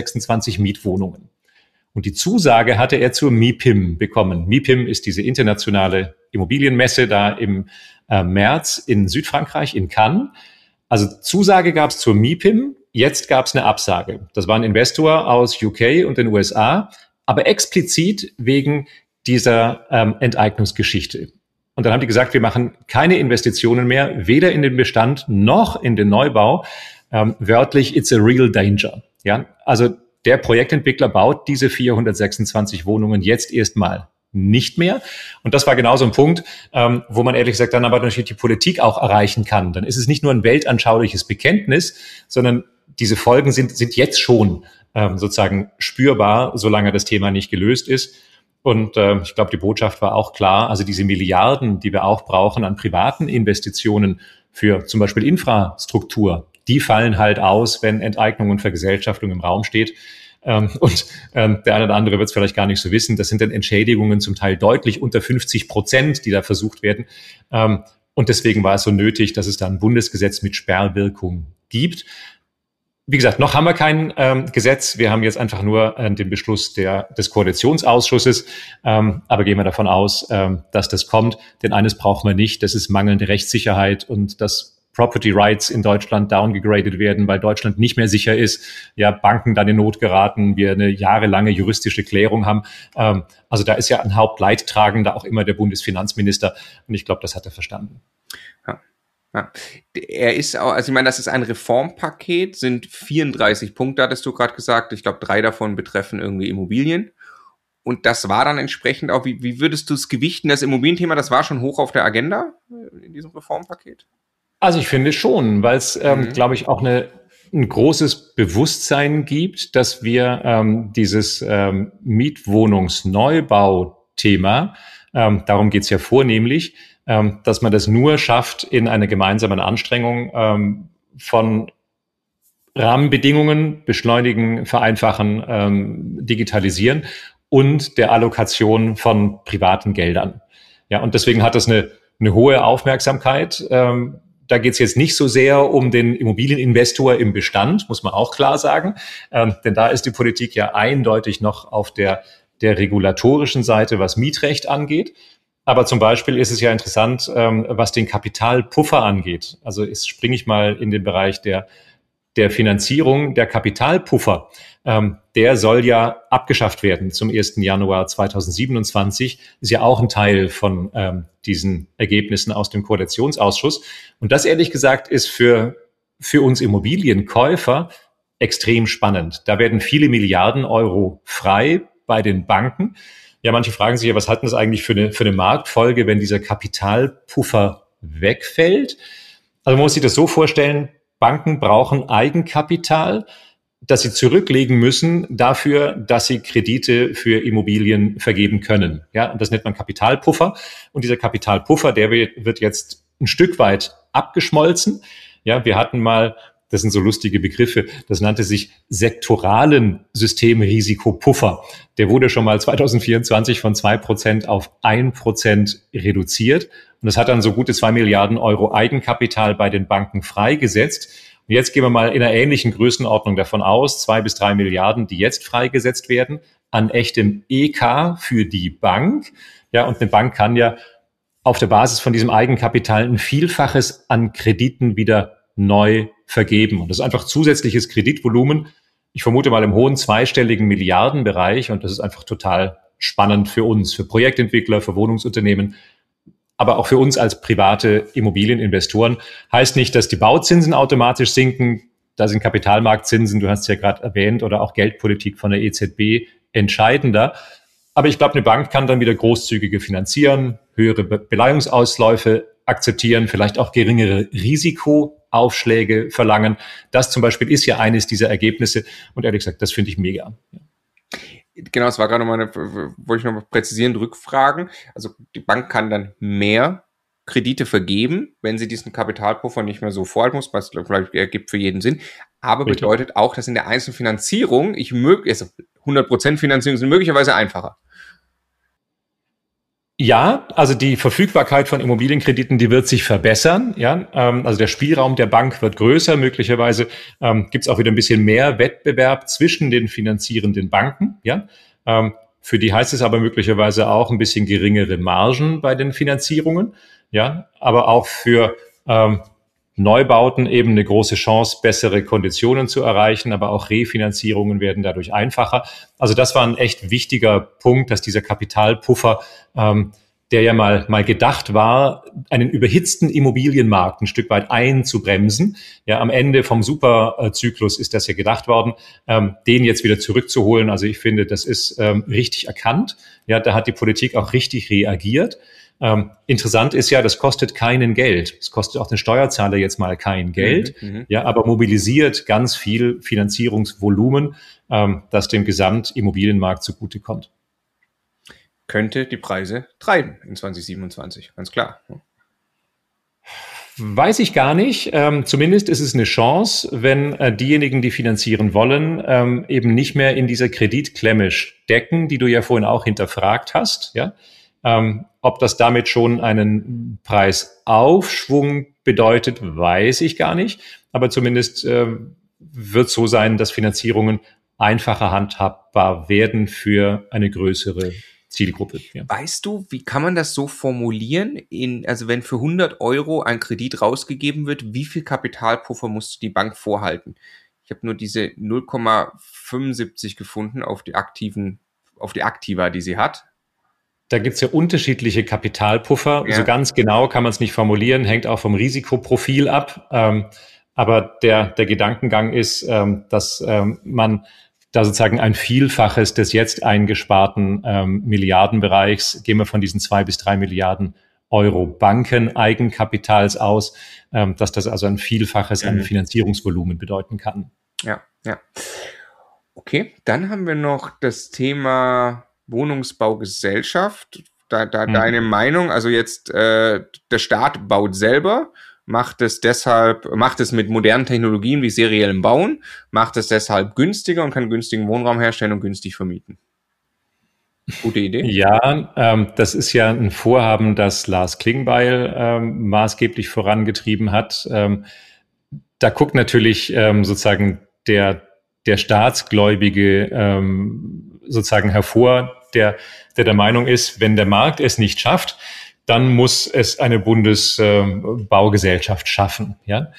426 Mietwohnungen. Und die Zusage hatte er zur MIPIM bekommen. MIPIM ist diese internationale Immobilienmesse da im März in Südfrankreich, in Cannes. Also Zusage gab es zur MIPIM. Jetzt gab es eine Absage. Das war ein Investor aus UK und den USA, aber explizit wegen dieser Enteignungsgeschichte. Und dann haben die gesagt, wir machen keine Investitionen mehr, weder in den Bestand noch in den Neubau. Wörtlich, it's a real danger. Ja, also der Projektentwickler baut diese 426 Wohnungen jetzt erstmal nicht mehr. Und das war genau so ein Punkt, wo man ehrlich gesagt dann aber natürlich die Politik auch erreichen kann. Dann ist es nicht nur ein weltanschauliches Bekenntnis, sondern diese Folgen sind jetzt schon sozusagen spürbar, solange das Thema nicht gelöst ist. Und ich glaube, die Botschaft war auch klar. Also diese Milliarden, die wir auch brauchen an privaten Investitionen für zum Beispiel Infrastruktur, die fallen halt aus, wenn Enteignung und Vergesellschaftung im Raum steht. Und der eine oder andere wird es vielleicht gar nicht so wissen. Das sind dann Entschädigungen zum Teil deutlich unter 50%, die da versucht werden. Und deswegen war es so nötig, dass es da ein Bundesgesetz mit Sperrwirkung gibt. Wie gesagt, noch haben wir kein Gesetz. Wir haben jetzt einfach nur den Beschluss des Koalitionsausschusses. Aber gehen wir davon aus, dass das kommt. Denn eines brauchen wir nicht. Das ist mangelnde Rechtssicherheit und dass Property Rights in Deutschland downgegradet werden, weil Deutschland nicht mehr sicher ist. Ja, Banken dann in Not geraten. Wir eine jahrelange juristische Klärung haben. Also da ist ja ein Hauptleidtragender auch immer der Bundesfinanzminister. Und ich glaube, das hat er verstanden. Ja. Ja. Er ist auch, also ich meine, das ist ein Reformpaket, sind 34 Punkte, hattest du gerade gesagt. Ich glaube, 3 davon betreffen irgendwie Immobilien. Und das war dann entsprechend auch, wie würdest du es gewichten? Das Immobilienthema, das war schon hoch auf der Agenda in diesem Reformpaket? Also ich finde schon, weil es, glaube ich, auch ein großes Bewusstsein gibt, dass wir dieses Mietwohnungsneubau-Thema, darum geht's ja vornehmlich, dass man das nur schafft in einer gemeinsamen Anstrengung von Rahmenbedingungen, beschleunigen, vereinfachen, digitalisieren und der Allokation von privaten Geldern. Ja, und deswegen hat das eine hohe Aufmerksamkeit. Da geht es jetzt nicht so sehr um den Immobilieninvestor im Bestand, muss man auch klar sagen. Denn da ist die Politik ja eindeutig noch auf der regulatorischen Seite, was Mietrecht angeht. Aber zum Beispiel ist es ja interessant, was den Kapitalpuffer angeht. Also jetzt springe ich mal in den Bereich der Finanzierung. Der Kapitalpuffer, der soll ja abgeschafft werden zum 1. Januar 2027. Ist ja auch ein Teil von diesen Ergebnissen aus dem Koalitionsausschuss. Und das, ehrlich gesagt, ist für uns Immobilienkäufer extrem spannend. Da werden viele Milliarden Euro frei bei den Banken. Ja, manche fragen sich ja, was hat denn das eigentlich für eine Marktfolge, wenn dieser Kapitalpuffer wegfällt? Also man muss sich das so vorstellen, Banken brauchen Eigenkapital, das sie zurücklegen müssen dafür, dass sie Kredite für Immobilien vergeben können. Ja, und das nennt man Kapitalpuffer. Und dieser Kapitalpuffer, der wird jetzt ein Stück weit abgeschmolzen. Ja, wir hatten mal, das sind so lustige Begriffe, das nannte sich sektoralen Systemrisikopuffer. Der wurde schon mal 2024 von 2% auf 1% reduziert. Und das hat dann so gute 2 Milliarden Euro Eigenkapital bei den Banken freigesetzt. Und jetzt gehen wir mal in einer ähnlichen Größenordnung davon aus, 2 bis 3 Milliarden, die jetzt freigesetzt werden, an echtem EK für die Bank. Ja, und eine Bank kann ja auf der Basis von diesem Eigenkapital ein Vielfaches an Krediten wieder neu vergeben. Und das ist einfach zusätzliches Kreditvolumen. Ich vermute mal im hohen zweistelligen Milliardenbereich. Und das ist einfach total spannend für uns, für Projektentwickler, für Wohnungsunternehmen, aber auch für uns als private Immobilieninvestoren. Heißt nicht, dass die Bauzinsen automatisch sinken. Da sind Kapitalmarktzinsen, du hast es ja gerade erwähnt, oder auch Geldpolitik von der EZB entscheidender. Aber ich glaube, eine Bank kann dann wieder großzügige finanzieren, höhere Beleihungsausläufe akzeptieren, vielleicht auch geringere Risikoaufschläge verlangen. Das zum Beispiel ist ja eines dieser Ergebnisse. Und ehrlich gesagt, das finde ich mega. Genau, es war gerade nochmal wollte ich nochmal präzisierend rückfragen. Also die Bank kann dann mehr Kredite vergeben, wenn sie diesen Kapitalpuffer nicht mehr so vorhalten muss, was vielleicht ergibt für jeden Sinn. Aber richtig. Bedeutet auch, dass in der einzelnen Finanzierung 100% Finanzierung sind möglicherweise einfacher. Ja, also die Verfügbarkeit von Immobilienkrediten, die wird sich verbessern. Ja, also der Spielraum der Bank wird größer. Möglicherweise gibt es auch wieder ein bisschen mehr Wettbewerb zwischen den finanzierenden Banken. Ja, für die heißt es aber möglicherweise auch ein bisschen geringere Margen bei den Finanzierungen. Ja, aber auch für Neubauten eben eine große Chance, bessere Konditionen zu erreichen, aber auch Refinanzierungen werden dadurch einfacher. Also das war ein echt wichtiger Punkt, dass dieser Kapitalpuffer, der ja mal gedacht war, einen überhitzten Immobilienmarkt ein Stück weit einzubremsen. Ja, am Ende vom Superzyklus ist das ja gedacht worden, den jetzt wieder zurückzuholen. Also ich finde, das ist richtig erkannt. Ja, da hat die Politik auch richtig reagiert. Interessant ist ja, das kostet keinen Geld. Es kostet auch den Steuerzahler jetzt mal kein Geld, ja, aber mobilisiert ganz viel Finanzierungsvolumen, das dem Gesamtimmobilienmarkt zugutekommt. Könnte die Preise treiben in 2027, ganz klar. Weiß ich gar nicht. Zumindest ist es eine Chance, wenn diejenigen, die finanzieren wollen, eben nicht mehr in dieser Kreditklemme stecken, die du ja vorhin auch hinterfragt hast, ja. Ob das damit schon einen Preisaufschwung bedeutet, weiß ich gar nicht. Aber zumindest wird so sein, dass Finanzierungen einfacher handhabbar werden für eine größere Zielgruppe. Ja. Weißt du, wie kann man das so formulieren? Also wenn für 100 Euro ein Kredit rausgegeben wird, wie viel Kapitalpuffer muss die Bank vorhalten? Ich habe nur diese 0,75 gefunden auf die Aktiva, die sie hat. Da gibt's ja unterschiedliche Kapitalpuffer. Ja. So ganz genau kann man es nicht formulieren, hängt auch vom Risikoprofil ab. Aber der Gedankengang ist, dass man da sozusagen ein Vielfaches des jetzt eingesparten Milliardenbereichs, gehen wir von diesen 2 bis 3 Milliarden Euro Banken-Eigenkapitals aus, dass das also ein Vielfaches an Finanzierungsvolumen bedeuten kann. Ja. Okay, dann haben wir noch das Thema Wohnungsbaugesellschaft. Deine Meinung, also jetzt der Staat baut selber, macht es mit modernen Technologien wie seriellem Bauen, macht es deshalb günstiger und kann günstigen Wohnraum herstellen und günstig vermieten. Gute Idee? Ja, das ist ja ein Vorhaben, das Lars Klingbeil maßgeblich vorangetrieben hat. Da guckt natürlich sozusagen der Staatsgläubige sozusagen hervor, der Meinung ist, wenn der Markt es nicht schafft, dann muss es eine Bundesbaugesellschaft schaffen. Ja?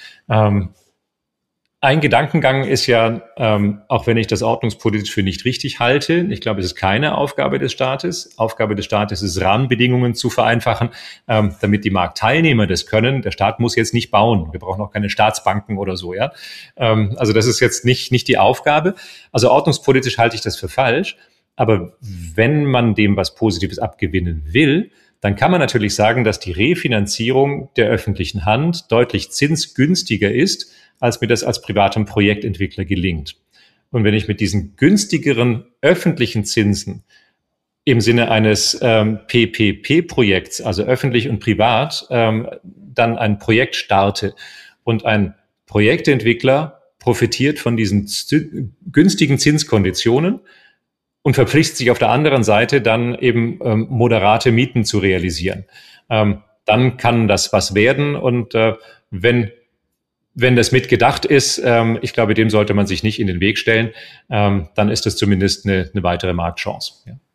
Ein Gedankengang ist ja, auch wenn ich das ordnungspolitisch für nicht richtig halte, ich glaube, es ist keine Aufgabe des Staates. Aufgabe des Staates ist, Rahmenbedingungen zu vereinfachen, damit die Marktteilnehmer das können. Der Staat muss jetzt nicht bauen. Wir brauchen auch keine Staatsbanken oder so. Ja, also das ist jetzt nicht die Aufgabe. Also ordnungspolitisch halte ich das für falsch. Aber wenn man dem was Positives abgewinnen will, dann kann man natürlich sagen, dass die Refinanzierung der öffentlichen Hand deutlich zinsgünstiger ist, als mir das als privatem Projektentwickler gelingt. Und wenn ich mit diesen günstigeren öffentlichen Zinsen im Sinne eines PPP-Projekts, also öffentlich und privat, dann ein Projekt starte und ein Projektentwickler profitiert von diesen günstigen Zinskonditionen und verpflichtet sich auf der anderen Seite dann eben moderate Mieten zu realisieren. Dann kann das was werden und wenn das mitgedacht ist, ich glaube, dem sollte man sich nicht in den Weg stellen, dann ist das zumindest eine weitere Marktchance.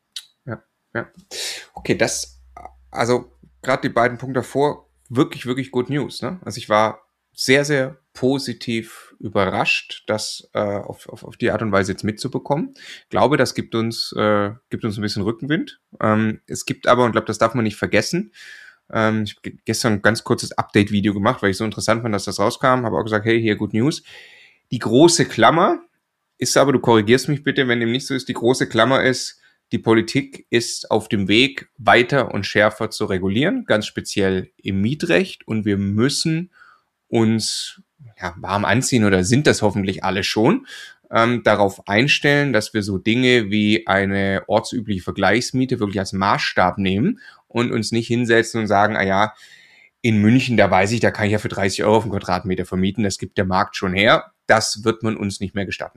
Ja. Okay, also gerade die beiden Punkte davor, wirklich, wirklich good news. Ne? Also ich war sehr, sehr positiv überrascht, das auf die Art und Weise jetzt mitzubekommen. Ich glaube, das gibt uns ein bisschen Rückenwind. Es gibt aber, und ich glaube, das darf man nicht vergessen, ich habe gestern ein ganz kurzes Update-Video gemacht, weil ich so interessant fand, dass das rauskam. Habe auch gesagt, hey, hier, good news. Die große Klammer ist aber, du korrigierst mich bitte, wenn dem nicht so ist, die große Klammer ist, die Politik ist auf dem Weg, weiter und schärfer zu regulieren, ganz speziell im Mietrecht. Und wir müssen uns warm anziehen oder sind das hoffentlich alle schon, darauf einstellen, dass wir so Dinge wie eine ortsübliche Vergleichsmiete wirklich als Maßstab nehmen und uns nicht hinsetzen und sagen, in München, da weiß ich, da kann ich ja für 30 Euro auf den Quadratmeter vermieten, das gibt der Markt schon her. Das wird man uns nicht mehr gestatten.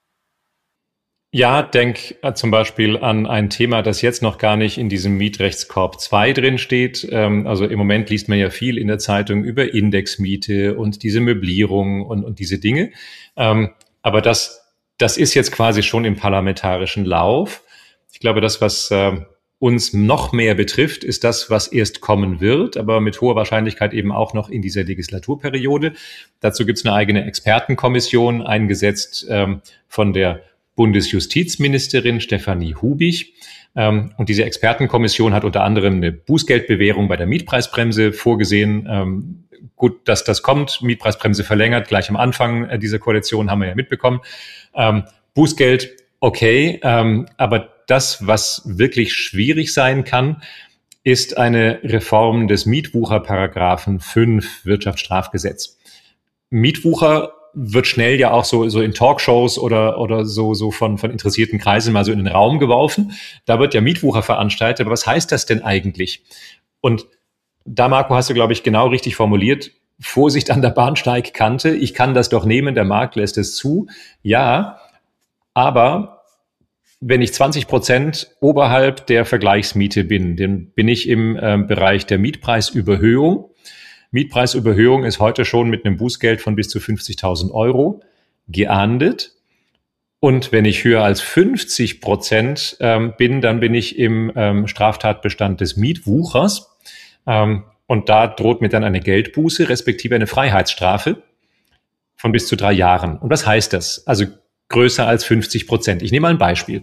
Ja, denk zum Beispiel an ein Thema, das jetzt noch gar nicht in diesem Mietrechtskorb 2 drin steht. Also im Moment liest man ja viel in der Zeitung über Indexmiete und diese Möblierung und diese Dinge. Aber das ist jetzt quasi schon im parlamentarischen Lauf. Ich glaube, das, was uns noch mehr betrifft, ist das, was erst kommen wird, aber mit hoher Wahrscheinlichkeit eben auch noch in dieser Legislaturperiode. Dazu gibt es eine eigene Expertenkommission, eingesetzt von der Bundesjustizministerin Stefanie Hubich. Und diese Expertenkommission hat unter anderem eine Bußgeldbewährung bei der Mietpreisbremse vorgesehen. Gut, dass das kommt, Mietpreisbremse verlängert, gleich am Anfang dieser Koalition haben wir ja mitbekommen. Bußgeld, okay, aber das, was wirklich schwierig sein kann, ist eine Reform des Mietwucherparagraphen 5 Wirtschaftsstrafgesetz. Mietwucher wird schnell ja auch so in Talkshows oder so von interessierten Kreisen mal so in den Raum geworfen. Da wird ja Mietwucher veranstaltet. Aber was heißt das denn eigentlich? Und da, Marco, hast du, glaube ich, genau richtig formuliert. Vorsicht an der Bahnsteigkante. Ich kann das doch nehmen. Der Markt lässt es zu. Ja, aber wenn ich 20% oberhalb der Vergleichsmiete bin, dann bin ich im Bereich der Mietpreisüberhöhung. Mietpreisüberhöhung ist heute schon mit einem Bußgeld von bis zu 50.000 Euro. geahndet. Und wenn ich höher als 50% bin, dann bin ich im Straftatbestand des Mietwuchers. Und da droht mir dann eine Geldbuße, respektive eine Freiheitsstrafe von bis zu 3 Jahren. Und was heißt das? Also größer als 50%. Ich nehme mal ein Beispiel.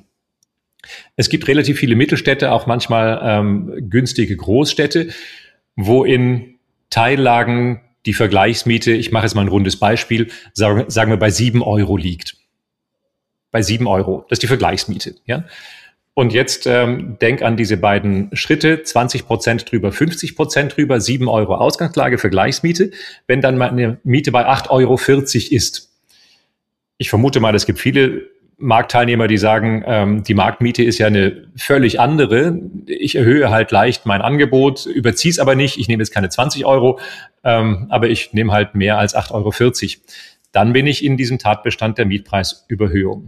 Es gibt relativ viele Mittelstädte, auch manchmal günstige Großstädte, wo in Teillagen die Vergleichsmiete, ich mache jetzt mal ein rundes Beispiel, sagen wir bei 7 Euro liegt. Bei 7 Euro. Das ist die Vergleichsmiete. Ja? Und jetzt denk an diese beiden Schritte, 20% drüber, 50% drüber, 7 Euro Ausgangslage, Vergleichsmiete. Wenn dann meine Miete bei 8,40 Euro ist. Ich vermute mal, es gibt viele Marktteilnehmer, die sagen, die Marktmiete ist ja eine völlig andere. Ich erhöhe halt leicht mein Angebot, überziehe es aber nicht. Ich nehme jetzt keine 20 Euro, aber ich nehme halt mehr als 8,40 Euro. Dann bin ich in diesem Tatbestand der Mietpreisüberhöhung.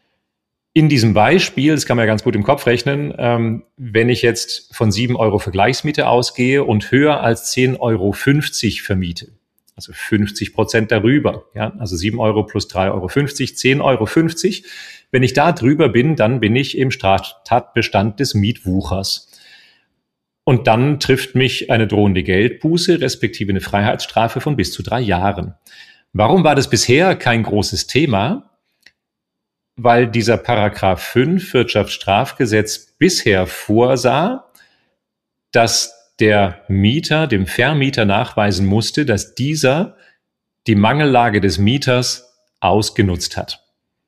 In diesem Beispiel, das kann man ja ganz gut im Kopf rechnen, wenn ich jetzt von 7 Euro Vergleichsmiete ausgehe und höher als 10,50 Euro vermiete, also 50% darüber, ja, also 7 Euro plus 3,50 Euro, 10,50 Euro. Wenn ich da drüber bin, dann bin ich im Straftatbestand des Mietwuchers. Und dann trifft mich eine drohende Geldbuße, respektive eine Freiheitsstrafe von bis zu 3 Jahren. Warum war das bisher kein großes Thema? Weil dieser Paragraph 5 Wirtschaftsstrafgesetz bisher vorsah, dass der Mieter dem Vermieter nachweisen musste, dass dieser die Mangellage des Mieters ausgenutzt hat.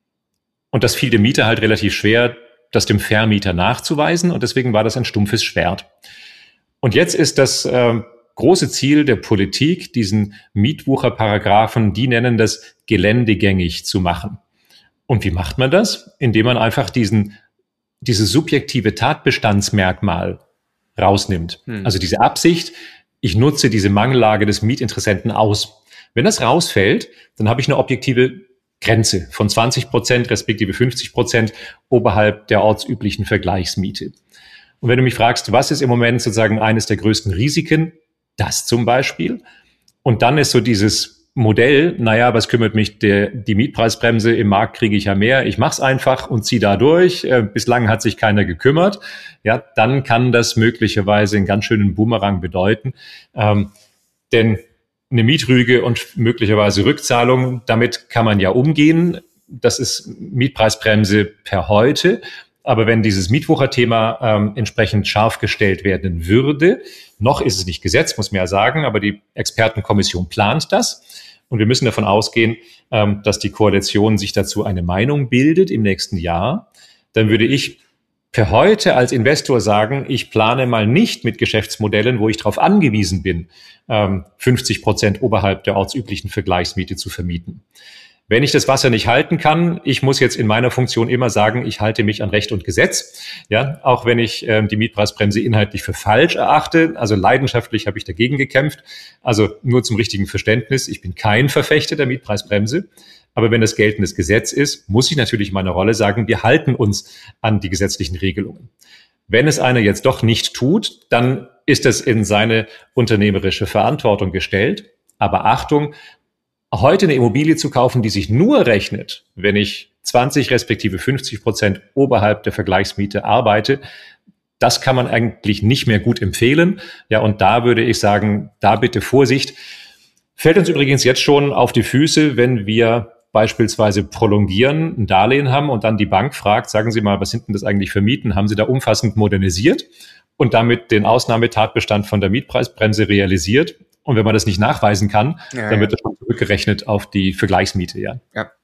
Und das fiel dem Mieter halt relativ schwer, das dem Vermieter nachzuweisen, und deswegen war das ein stumpfes Schwert. Und jetzt ist das große Ziel der Politik, diesen Mietwucherparagraphen, die nennen das geländegängig zu machen. Und wie macht man das? Indem man einfach dieses subjektive Tatbestandsmerkmal rausnimmt. Also diese Absicht, ich nutze diese Mangellage des Mietinteressenten aus. Wenn das rausfällt, dann habe ich eine objektive Grenze von 20% respektive 50% oberhalb der ortsüblichen Vergleichsmiete. Und wenn du mich fragst, was ist im Moment sozusagen eines der größten Risiken? Das zum Beispiel. Und dann ist so dieses Modell, naja, was kümmert mich die Mietpreisbremse, im Markt kriege ich ja mehr, ich mache es einfach und ziehe da durch, bislang hat sich keiner gekümmert, ja, dann kann das möglicherweise einen ganz schönen Boomerang bedeuten, denn eine Mietrüge und möglicherweise Rückzahlung, damit kann man ja umgehen, das ist Mietpreisbremse per heute. Aber wenn dieses Mietwucherthema entsprechend scharf gestellt werden würde, noch ist es nicht Gesetz, muss man ja sagen, aber die Expertenkommission plant das. Und wir müssen davon ausgehen, dass die Koalition sich dazu eine Meinung bildet im nächsten Jahr. Dann würde ich per heute als Investor sagen, ich plane mal nicht mit Geschäftsmodellen, wo ich darauf angewiesen bin, 50% oberhalb der ortsüblichen Vergleichsmiete zu vermieten. Wenn ich das Wasser nicht halten kann, ich muss jetzt in meiner Funktion immer sagen, ich halte mich an Recht und Gesetz. Ja, auch wenn ich die Mietpreisbremse inhaltlich für falsch erachte, also leidenschaftlich habe ich dagegen gekämpft. Also nur zum richtigen Verständnis, ich bin kein Verfechter der Mietpreisbremse. Aber wenn das geltendes Gesetz ist, muss ich natürlich in meiner Rolle sagen, wir halten uns an die gesetzlichen Regelungen. Wenn es einer jetzt doch nicht tut, dann ist es in seine unternehmerische Verantwortung gestellt. Aber Achtung, heute eine Immobilie zu kaufen, die sich nur rechnet, wenn ich 20 respektive 50% oberhalb der Vergleichsmiete arbeite, das kann man eigentlich nicht mehr gut empfehlen. Ja, und da würde ich sagen, da bitte Vorsicht. Fällt uns übrigens jetzt schon auf die Füße, wenn wir beispielsweise prolongieren, ein Darlehen haben und dann die Bank fragt, sagen Sie mal, was sind denn das eigentlich für Mieten? Haben Sie da umfassend modernisiert und damit den Ausnahmetatbestand von der Mietpreisbremse realisiert? Und wenn man das nicht nachweisen kann, dann wird das schon zurückgerechnet auf die Vergleichsmiete, ja.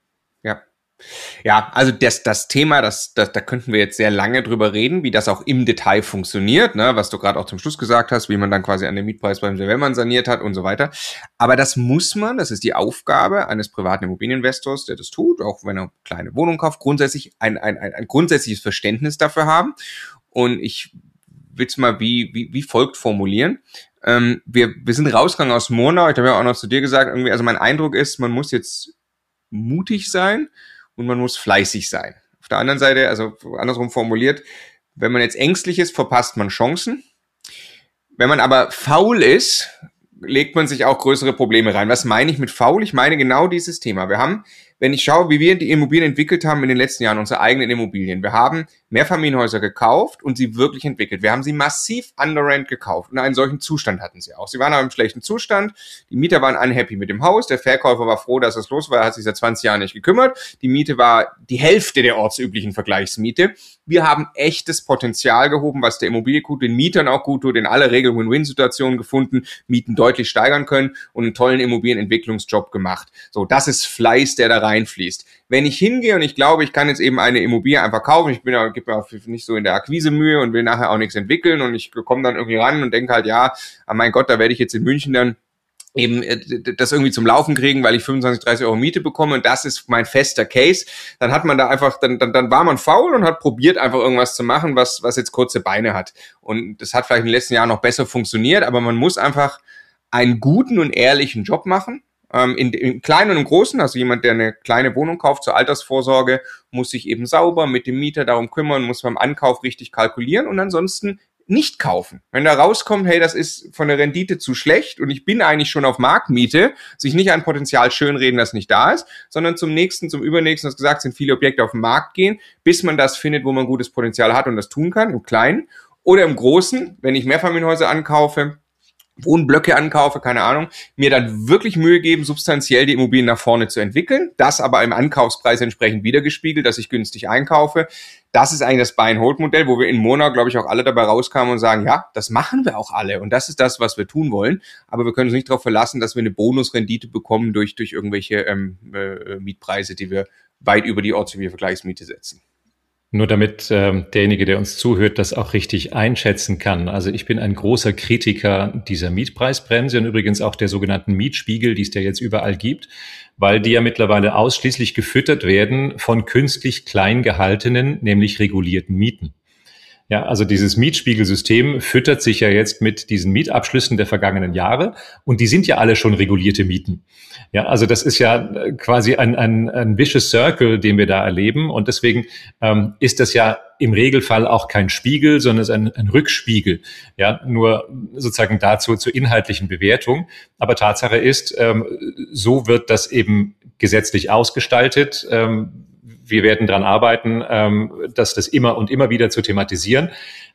Ja, also das Thema, da könnten wir jetzt sehr lange drüber reden, wie das auch im Detail funktioniert, ne, was du gerade auch zum Schluss gesagt hast, wie man dann quasi an der Mietpreisbremse, wenn man saniert hat und so weiter. Aber das ist die Aufgabe eines privaten Immobilieninvestors, der das tut, auch wenn er eine kleine Wohnung kauft, grundsätzlich ein grundsätzliches Verständnis dafür haben. Und ich will es mal wie folgt formulieren. Wir sind rausgegangen aus Murnau, ich habe ja auch noch zu dir gesagt, irgendwie, also mein Eindruck ist, man muss jetzt mutig sein und man muss fleißig sein. Auf der anderen Seite, also andersrum formuliert, wenn man jetzt ängstlich ist, verpasst man Chancen. Wenn man aber faul ist, legt man sich auch größere Probleme rein. Was meine ich mit faul? Ich meine genau dieses Thema. Wir haben wenn ich schaue, wie wir die Immobilien entwickelt haben in den letzten Jahren, unsere eigenen Immobilien. Wir haben Mehrfamilienhäuser gekauft und sie wirklich entwickelt. Wir haben sie massiv under rent gekauft und einen solchen Zustand hatten sie auch. Sie waren aber im schlechten Zustand. Die Mieter waren unhappy mit dem Haus. Der Verkäufer war froh, dass es los war. Er hat sich seit 20 Jahren nicht gekümmert. Die Miete war die Hälfte der ortsüblichen Vergleichsmiete. Wir haben echtes Potenzial gehoben, was der Immobilie gut, den Mietern auch gut tut, in aller Regel Win-Win-Situationen gefunden, Mieten deutlich steigern können und einen tollen Immobilienentwicklungsjob gemacht. So, das ist Fleiß, der da reinfließt. Wenn ich hingehe und ich glaube, ich kann jetzt eben eine Immobilie einfach kaufen, ich gebe mir auch nicht so in der Akquise Mühe und will nachher auch nichts entwickeln und ich komme dann irgendwie ran und denke halt, ja, mein Gott, da werde ich jetzt in München dann eben das irgendwie zum Laufen kriegen, weil ich 25, 30 Euro Miete bekomme und das ist mein fester Case, dann hat man da einfach, dann war man faul und hat probiert einfach irgendwas zu machen, was jetzt kurze Beine hat. Und das hat vielleicht in den letzten Jahren noch besser funktioniert, aber man muss einfach einen guten und ehrlichen Job machen. Im Kleinen und im Großen, also jemand, der eine kleine Wohnung kauft zur Altersvorsorge, muss sich eben sauber mit dem Mieter darum kümmern, muss beim Ankauf richtig kalkulieren und ansonsten nicht kaufen. Wenn da rauskommt, hey, das ist von der Rendite zu schlecht und ich bin eigentlich schon auf Marktmiete, sich nicht ein Potenzial schönreden, das nicht da ist, sondern zum übernächsten, das gesagt, sind viele Objekte auf den Markt gehen, bis man das findet, wo man gutes Potenzial hat und das tun kann, im Kleinen oder im Großen, wenn ich Mehrfamilienhäuser ankaufe, Wohnblöcke ankaufe, keine Ahnung, mir dann wirklich Mühe geben, substanziell die Immobilien nach vorne zu entwickeln, das aber im Ankaufspreis entsprechend wiedergespiegelt, dass ich günstig einkaufe. Das ist eigentlich das Buy-and-Hold-Modell, wo wir in Monau, glaube ich, auch alle dabei rauskamen und sagen, ja, das machen wir auch alle und das ist das, was wir tun wollen, aber wir können uns nicht darauf verlassen, dass wir eine Bonusrendite bekommen durch irgendwelche Mietpreise, die wir weit über die ortsübliche Vergleichsmiete setzen. Nur damit derjenige, der uns zuhört, das auch richtig einschätzen kann. Also ich bin ein großer Kritiker dieser Mietpreisbremse und übrigens auch der sogenannten Mietspiegel, die es ja jetzt überall gibt, weil die ja mittlerweile ausschließlich gefüttert werden von künstlich klein gehaltenen, nämlich regulierten Mieten. Ja, also dieses Mietspiegelsystem füttert sich ja jetzt mit diesen Mietabschlüssen der vergangenen Jahre und die sind ja alle schon regulierte Mieten. Ja, also das ist ja quasi ein vicious circle, den wir da erleben und deswegen ist das ja im Regelfall auch kein Spiegel, sondern es ist ein Rückspiegel. Ja, nur sozusagen dazu zur inhaltlichen Bewertung. Aber Tatsache ist, so wird das eben gesetzlich ausgestaltet. Wir werden daran arbeiten, das immer und immer wieder zu thematisieren,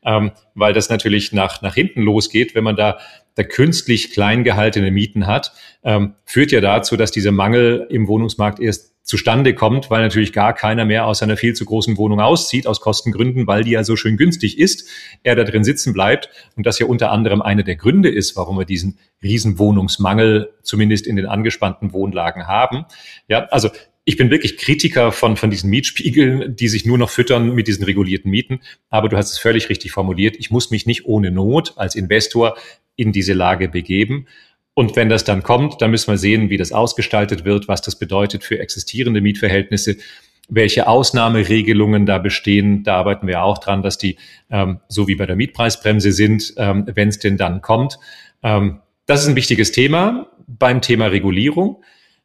weil das natürlich nach hinten losgeht, wenn man da künstlich klein gehaltene Mieten hat, führt ja dazu, dass dieser Mangel im Wohnungsmarkt erst zustande kommt, weil natürlich gar keiner mehr aus einer viel zu großen Wohnung auszieht, aus Kostengründen, weil die ja so schön günstig ist, er da drin sitzen bleibt und das ja unter anderem einer der Gründe ist, warum wir diesen riesen Wohnungsmangel zumindest in den angespannten Wohnlagen haben. Ja, also ich bin wirklich Kritiker von diesen Mietspiegeln, die sich nur noch füttern mit diesen regulierten Mieten. Aber du hast es völlig richtig formuliert. Ich muss mich nicht ohne Not als Investor in diese Lage begeben. Und wenn das dann kommt, dann müssen wir sehen, wie das ausgestaltet wird, was das bedeutet für existierende Mietverhältnisse, welche Ausnahmeregelungen da bestehen. Da arbeiten wir auch dran, dass die so wie bei der Mietpreisbremse sind, wenn es denn dann kommt. Das ist ein wichtiges Thema beim Thema Regulierung.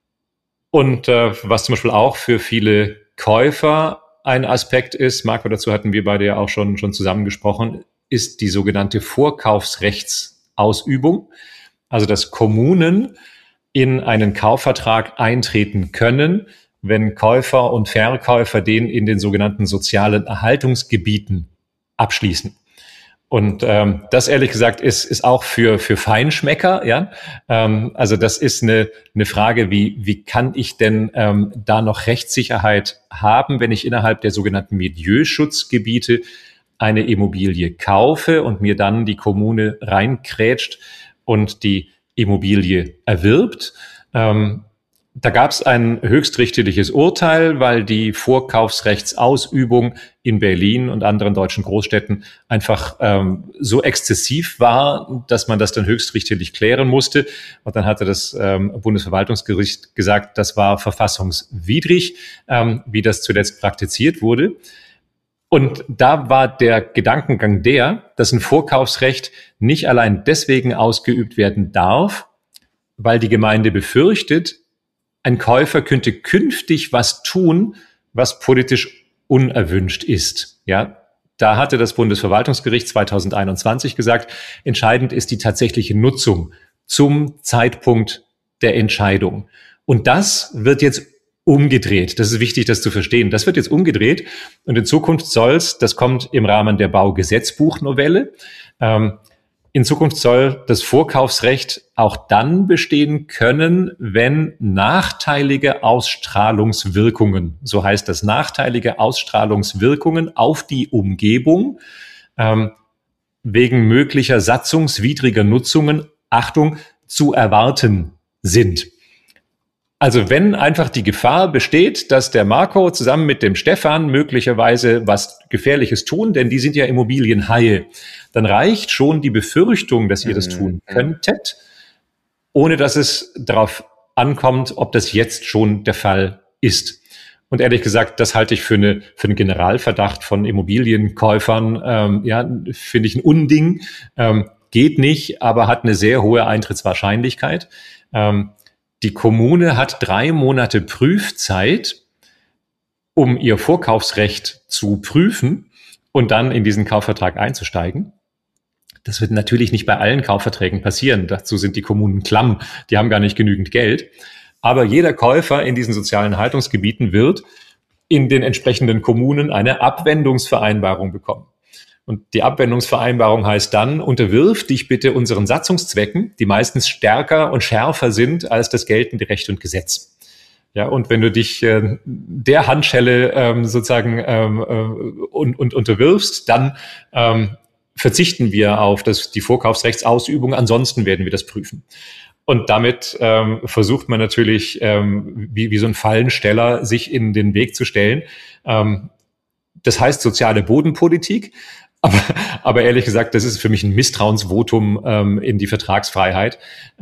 Und was zum Beispiel auch für viele Käufer ein Aspekt ist, Marco, dazu hatten wir beide ja auch schon zusammengesprochen, ist die sogenannte Vorkaufsrechtsausübung. Also dass Kommunen in einen Kaufvertrag eintreten können, wenn Käufer und Verkäufer den in den sogenannten sozialen Erhaltungsgebieten abschließen. Und das ehrlich gesagt ist auch für Feinschmecker, ja. Also das ist eine Frage, wie kann ich denn da noch Rechtssicherheit haben, wenn ich innerhalb der sogenannten Milieuschutzgebiete eine Immobilie kaufe und mir dann die Kommune reinkrätscht und die Immobilie erwirbt. Da gab es ein höchstrichterliches Urteil, weil die Vorkaufsrechtsausübung in Berlin und anderen deutschen Großstädten einfach so exzessiv war, dass man das dann höchstrichterlich klären musste. Und dann hatte das Bundesverwaltungsgericht gesagt, das war verfassungswidrig, wie das zuletzt praktiziert wurde. Und da war der Gedankengang dass ein Vorkaufsrecht nicht allein deswegen ausgeübt werden darf, weil die Gemeinde befürchtet, ein Käufer könnte künftig was tun, was politisch unerwünscht ist. Ja, da hatte das Bundesverwaltungsgericht 2021 gesagt, entscheidend ist die tatsächliche Nutzung zum Zeitpunkt der Entscheidung. Und das wird jetzt umgedreht. Das ist wichtig, das zu verstehen. Das wird jetzt umgedreht und in Zukunft das kommt im Rahmen der Baugesetzbuchnovelle, in Zukunft soll das Vorkaufsrecht auch dann bestehen können, wenn nachteilige Ausstrahlungswirkungen, so heißt das, nachteilige Ausstrahlungswirkungen auf die Umgebung wegen möglicher satzungswidriger Nutzungen, Achtung, zu erwarten sind. Also wenn einfach die Gefahr besteht, dass der Marco zusammen mit dem Stefan möglicherweise was Gefährliches tun, denn die sind ja Immobilienhaie, dann reicht schon die Befürchtung, dass ihr das tun könntet, ohne dass es darauf ankommt, ob das jetzt schon der Fall ist. Und ehrlich gesagt, das halte ich für einen Generalverdacht von Immobilienkäufern, finde ich ein Unding. Geht nicht, aber hat eine sehr hohe Eintrittswahrscheinlichkeit. Die Kommune hat 3 Monate Prüfzeit, um ihr Vorkaufsrecht zu prüfen und dann in diesen Kaufvertrag einzusteigen. Das wird natürlich nicht bei allen Kaufverträgen passieren. Dazu sind die Kommunen klamm. Die haben gar nicht genügend Geld. Aber jeder Käufer in diesen sozialen Haltungsgebieten wird in den entsprechenden Kommunen eine Abwendungsvereinbarung bekommen. Und die Abwendungsvereinbarung heißt dann, unterwirf dich bitte unseren Satzungszwecken, die meistens stärker und schärfer sind als das geltende Recht und Gesetz. Ja, und wenn du dich der Handschelle und unterwirfst, dann verzichten wir auf die Vorkaufsrechtsausübung, ansonsten werden wir das prüfen. Und damit versucht man natürlich, wie so ein Fallensteller, sich in den Weg zu stellen. Das heißt soziale Bodenpolitik. Aber ehrlich gesagt, das ist für mich ein Misstrauensvotum in die Vertragsfreiheit.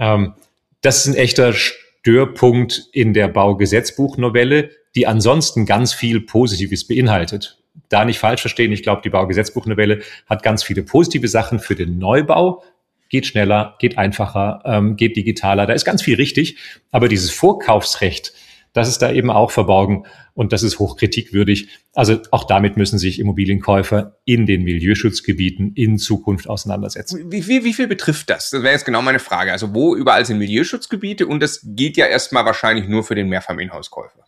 Das ist ein echter Störpunkt in der Baugesetzbuchnovelle, die ansonsten ganz viel Positives beinhaltet. Da nicht falsch verstehen, ich glaube, die Baugesetzbuchnovelle hat ganz viele positive Sachen für den Neubau. Geht schneller, geht einfacher, geht digitaler, da ist ganz viel richtig. Aber dieses Vorkaufsrecht, das ist da eben auch verborgen und das ist hochkritikwürdig. Also auch damit müssen sich Immobilienkäufer in den Milieuschutzgebieten in Zukunft auseinandersetzen. Wie viel betrifft das? Das wäre jetzt genau meine Frage. Also wo überall sind Milieuschutzgebiete und das gilt ja erstmal wahrscheinlich nur für den Mehrfamilienhauskäufer.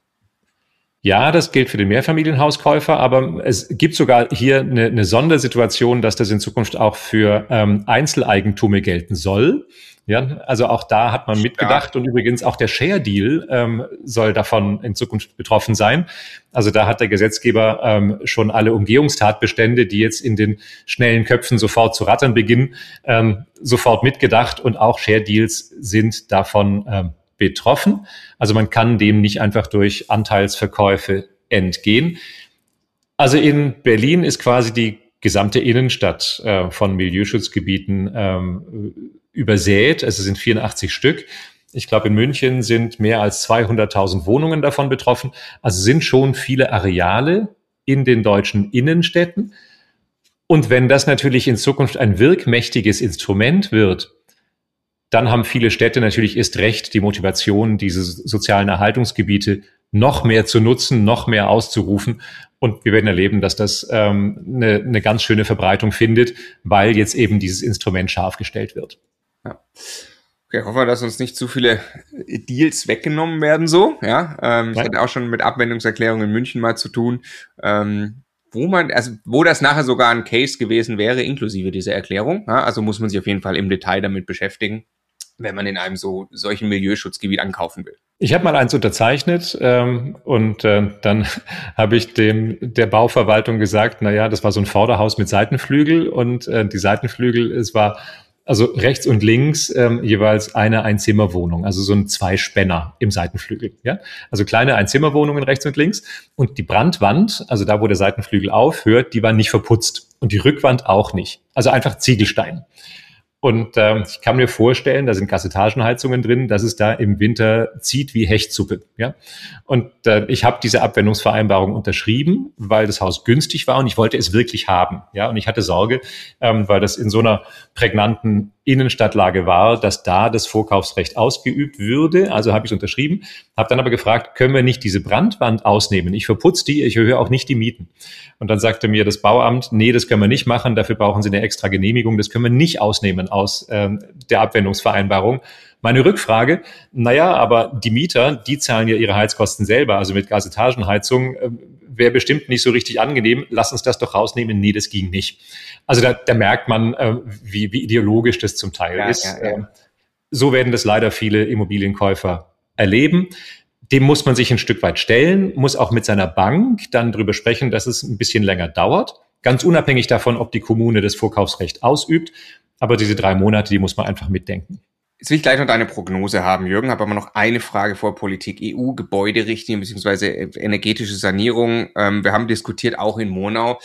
Ja, das gilt für den Mehrfamilienhauskäufer, aber es gibt sogar hier eine Sondersituation, dass das in Zukunft auch für Einzeleigentume gelten soll. Ja, also auch da hat man mitgedacht und übrigens auch der Share Deal soll davon in Zukunft betroffen sein. Also da hat der Gesetzgeber schon alle Umgehungstatbestände, die jetzt in den schnellen Köpfen sofort zu rattern beginnen, sofort mitgedacht und auch Share Deals sind davon betroffen. Also man kann dem nicht einfach durch Anteilsverkäufe entgehen. Also in Berlin ist quasi die gesamte Innenstadt von Milieuschutzgebieten übersät. Es sind 84 Stück. Ich glaube, in München sind mehr als 200.000 Wohnungen davon betroffen. Also sind schon viele Areale in den deutschen Innenstädten. Und wenn das natürlich in Zukunft ein wirkmächtiges Instrument wird, dann haben viele Städte natürlich erst recht die Motivation, diese sozialen Erhaltungsgebiete noch mehr zu nutzen, noch mehr auszurufen. Und wir werden erleben, dass das eine ganz schöne Verbreitung findet, weil jetzt eben dieses Instrument scharf gestellt wird. Ja. Okay, hoffen wir, dass uns nicht zu viele Deals weggenommen werden so. Ja, das hat auch schon mit Abwendungserklärungen in München mal zu tun. Wo das nachher sogar ein Case gewesen wäre, inklusive dieser Erklärung. Ja, also muss man sich auf jeden Fall im Detail damit beschäftigen, wenn man in einem solchen Milieuschutzgebiet ankaufen will. Ich habe mal eins unterzeichnet und dann habe ich der Bauverwaltung gesagt, das war so ein Vorderhaus mit Seitenflügel und die Seitenflügel, es war also rechts und links jeweils eine Einzimmerwohnung, also so ein Zweispänner im Seitenflügel. Ja? Also kleine Einzimmerwohnungen rechts und links und die Brandwand, also da, wo der Seitenflügel aufhört, die war nicht verputzt und die Rückwand auch nicht. Also einfach Ziegelstein. Und ich kann mir vorstellen, da sind Gassetagenheizungen drin, dass es da im Winter zieht wie Hechtsuppe. Ja? Und ich habe diese Abwendungsvereinbarung unterschrieben, weil das Haus günstig war und ich wollte es wirklich haben. Ja? Und ich hatte Sorge, weil das in so einer prägnanten Innenstadtlage war, dass da das Vorkaufsrecht ausgeübt würde. Also habe ich es unterschrieben, habe dann aber gefragt, können wir nicht diese Brandwand ausnehmen? Ich verputze die, ich erhöhe auch nicht die Mieten. Und dann sagte mir das Bauamt, nee, das können wir nicht machen, dafür brauchen Sie eine extra Genehmigung, das können wir nicht ausnehmen aus der Abwendungsvereinbarung. Meine Rückfrage, naja, aber die Mieter, die zahlen ja ihre Heizkosten selber, also mit Gasetagenheizung wäre bestimmt nicht so richtig angenehm, lass uns das doch rausnehmen. Nee, das ging nicht. Also da merkt man, wie ideologisch das zum Teil ist. Ja. So werden das leider viele Immobilienkäufer erleben. Dem muss man sich ein Stück weit stellen, muss auch mit seiner Bank dann drüber sprechen, dass es ein bisschen länger dauert. Ganz unabhängig davon, ob die Kommune das Vorkaufsrecht ausübt. Aber diese 3 Monate, die muss man einfach mitdenken. Jetzt will ich gleich noch deine Prognose haben, Jürgen, habe aber noch eine Frage vor Politik. EU, Gebäuderichtlinien bzw. energetische Sanierung. Wir haben diskutiert, auch in Monau,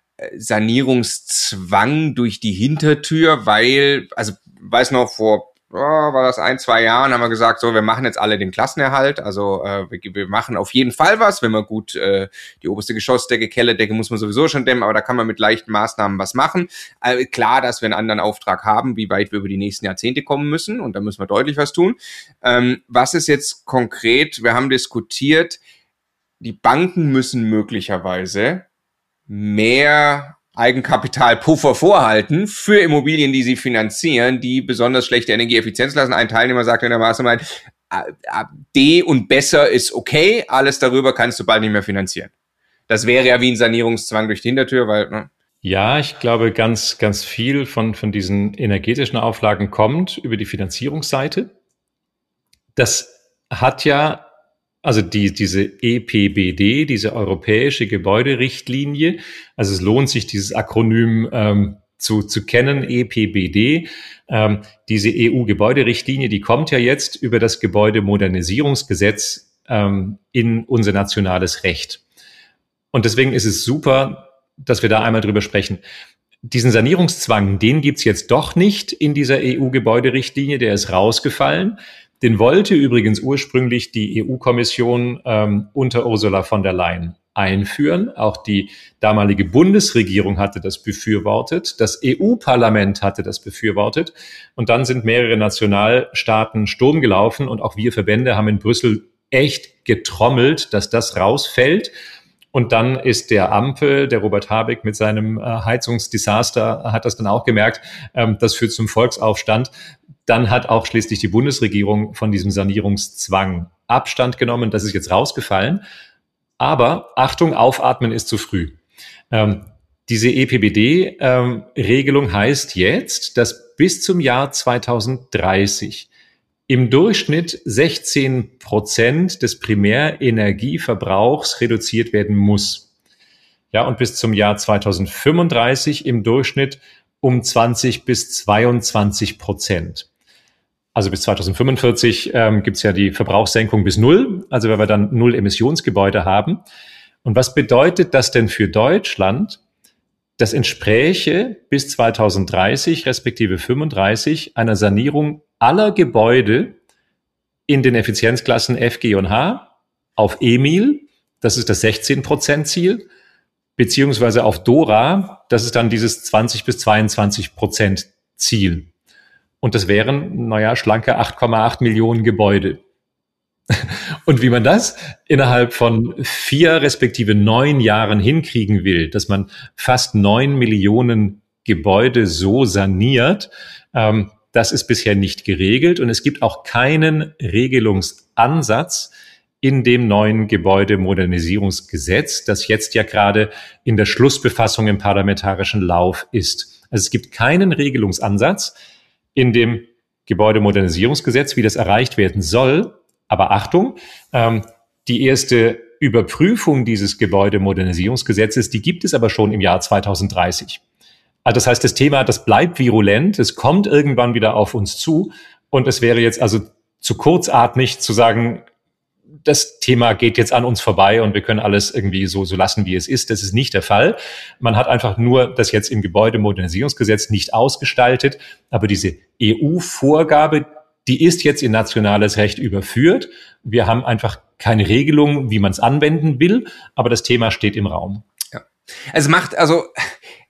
Sanierungszwang durch die Hintertür, weil, also weiß noch, war das 1-2 Jahren, haben wir gesagt, so, wir machen jetzt alle den Klassenerhalt, also wir machen auf jeden Fall was, wenn man gut die oberste Geschossdecke, Kellerdecke muss man sowieso schon dämmen, aber da kann man mit leichten Maßnahmen was machen. Klar, dass wir einen anderen Auftrag haben, wie weit wir über die nächsten Jahrzehnte kommen müssen, und da müssen wir deutlich was tun. Was ist jetzt konkret, wir haben diskutiert, die Banken müssen möglicherweise mehr Eigenkapitalpuffer vorhalten für Immobilien, die sie finanzieren, die besonders schlechte Energieeffizienz lassen. Ein Teilnehmer sagt in der Mastermind, D und besser ist okay, alles darüber kannst du bald nicht mehr finanzieren. Das wäre ja wie ein Sanierungszwang durch die Hintertür, weil... Ne? Ja, ich glaube, ganz, ganz viel von diesen energetischen Auflagen kommt über die Finanzierungsseite. Das hat ja, also diese EPBD, diese europäische Gebäuderichtlinie, also es lohnt sich, dieses Akronym zu kennen, EPBD. Diese EU-Gebäuderichtlinie, die kommt ja jetzt über das Gebäudemodernisierungsgesetz in unser nationales Recht. Und deswegen ist es super, dass wir da einmal drüber sprechen. Diesen Sanierungszwang, den gibt's jetzt doch nicht in dieser EU-Gebäuderichtlinie, der ist rausgefallen. Den wollte übrigens ursprünglich die EU-Kommission unter Ursula von der Leyen einführen. Auch die damalige Bundesregierung hatte das befürwortet. Das EU-Parlament hatte das befürwortet. Und dann sind mehrere Nationalstaaten Sturm gelaufen. Und auch wir Verbände haben in Brüssel echt getrommelt, dass das rausfällt. Und dann ist der Ampel, der Robert Habeck mit seinem Heizungsdesaster, hat das dann auch gemerkt. Das führt zum Volksaufstand. Dann hat auch schließlich die Bundesregierung von diesem Sanierungszwang Abstand genommen. Das ist jetzt rausgefallen. Aber Achtung, aufatmen ist zu früh. Diese EPBD-Regelung heißt jetzt, dass bis zum Jahr 2030 im Durchschnitt 16% des Primärenergieverbrauchs reduziert werden muss. Ja, und bis zum Jahr 2035 im Durchschnitt um 20-22%. Also bis 2045 gibt's ja die Verbrauchssenkung bis 0, also wenn wir dann 0 Emissionsgebäude haben. Und was bedeutet das denn für Deutschland? Das entspräche bis 2030 respektive 35 einer Sanierung aller Gebäude in den Effizienzklassen F, G und H auf EMIL, das ist das 16% beziehungsweise auf DORA, das ist dann dieses 20-22% Ziel. Und das wären, schlanke 8,8 Millionen Gebäude. Und wie man das innerhalb von 4 respektive 9 Jahren hinkriegen will, dass man fast 9 Millionen Gebäude so saniert, das ist bisher nicht geregelt. Und es gibt auch keinen Regelungsansatz in dem neuen Gebäudemodernisierungsgesetz, das jetzt ja gerade in der Schlussbefassung im parlamentarischen Lauf ist. Also es gibt keinen Regelungsansatz in dem Gebäudemodernisierungsgesetz, wie das erreicht werden soll. Aber Achtung, die erste Überprüfung dieses Gebäudemodernisierungsgesetzes, die gibt es aber schon im Jahr 2030. Also das heißt, das Thema, das bleibt virulent, es kommt irgendwann wieder auf uns zu und es wäre jetzt also zu kurzatmig zu sagen, das Thema geht jetzt an uns vorbei und wir können alles irgendwie so lassen, wie es ist. Das ist nicht der Fall. Man hat einfach nur das jetzt im Gebäudemodernisierungsgesetz nicht ausgestaltet, aber diese EU-Vorgabe, die ist jetzt in nationales Recht überführt. Wir haben einfach keine Regelung, wie man es anwenden will, aber das Thema steht im Raum. Ja. Es macht,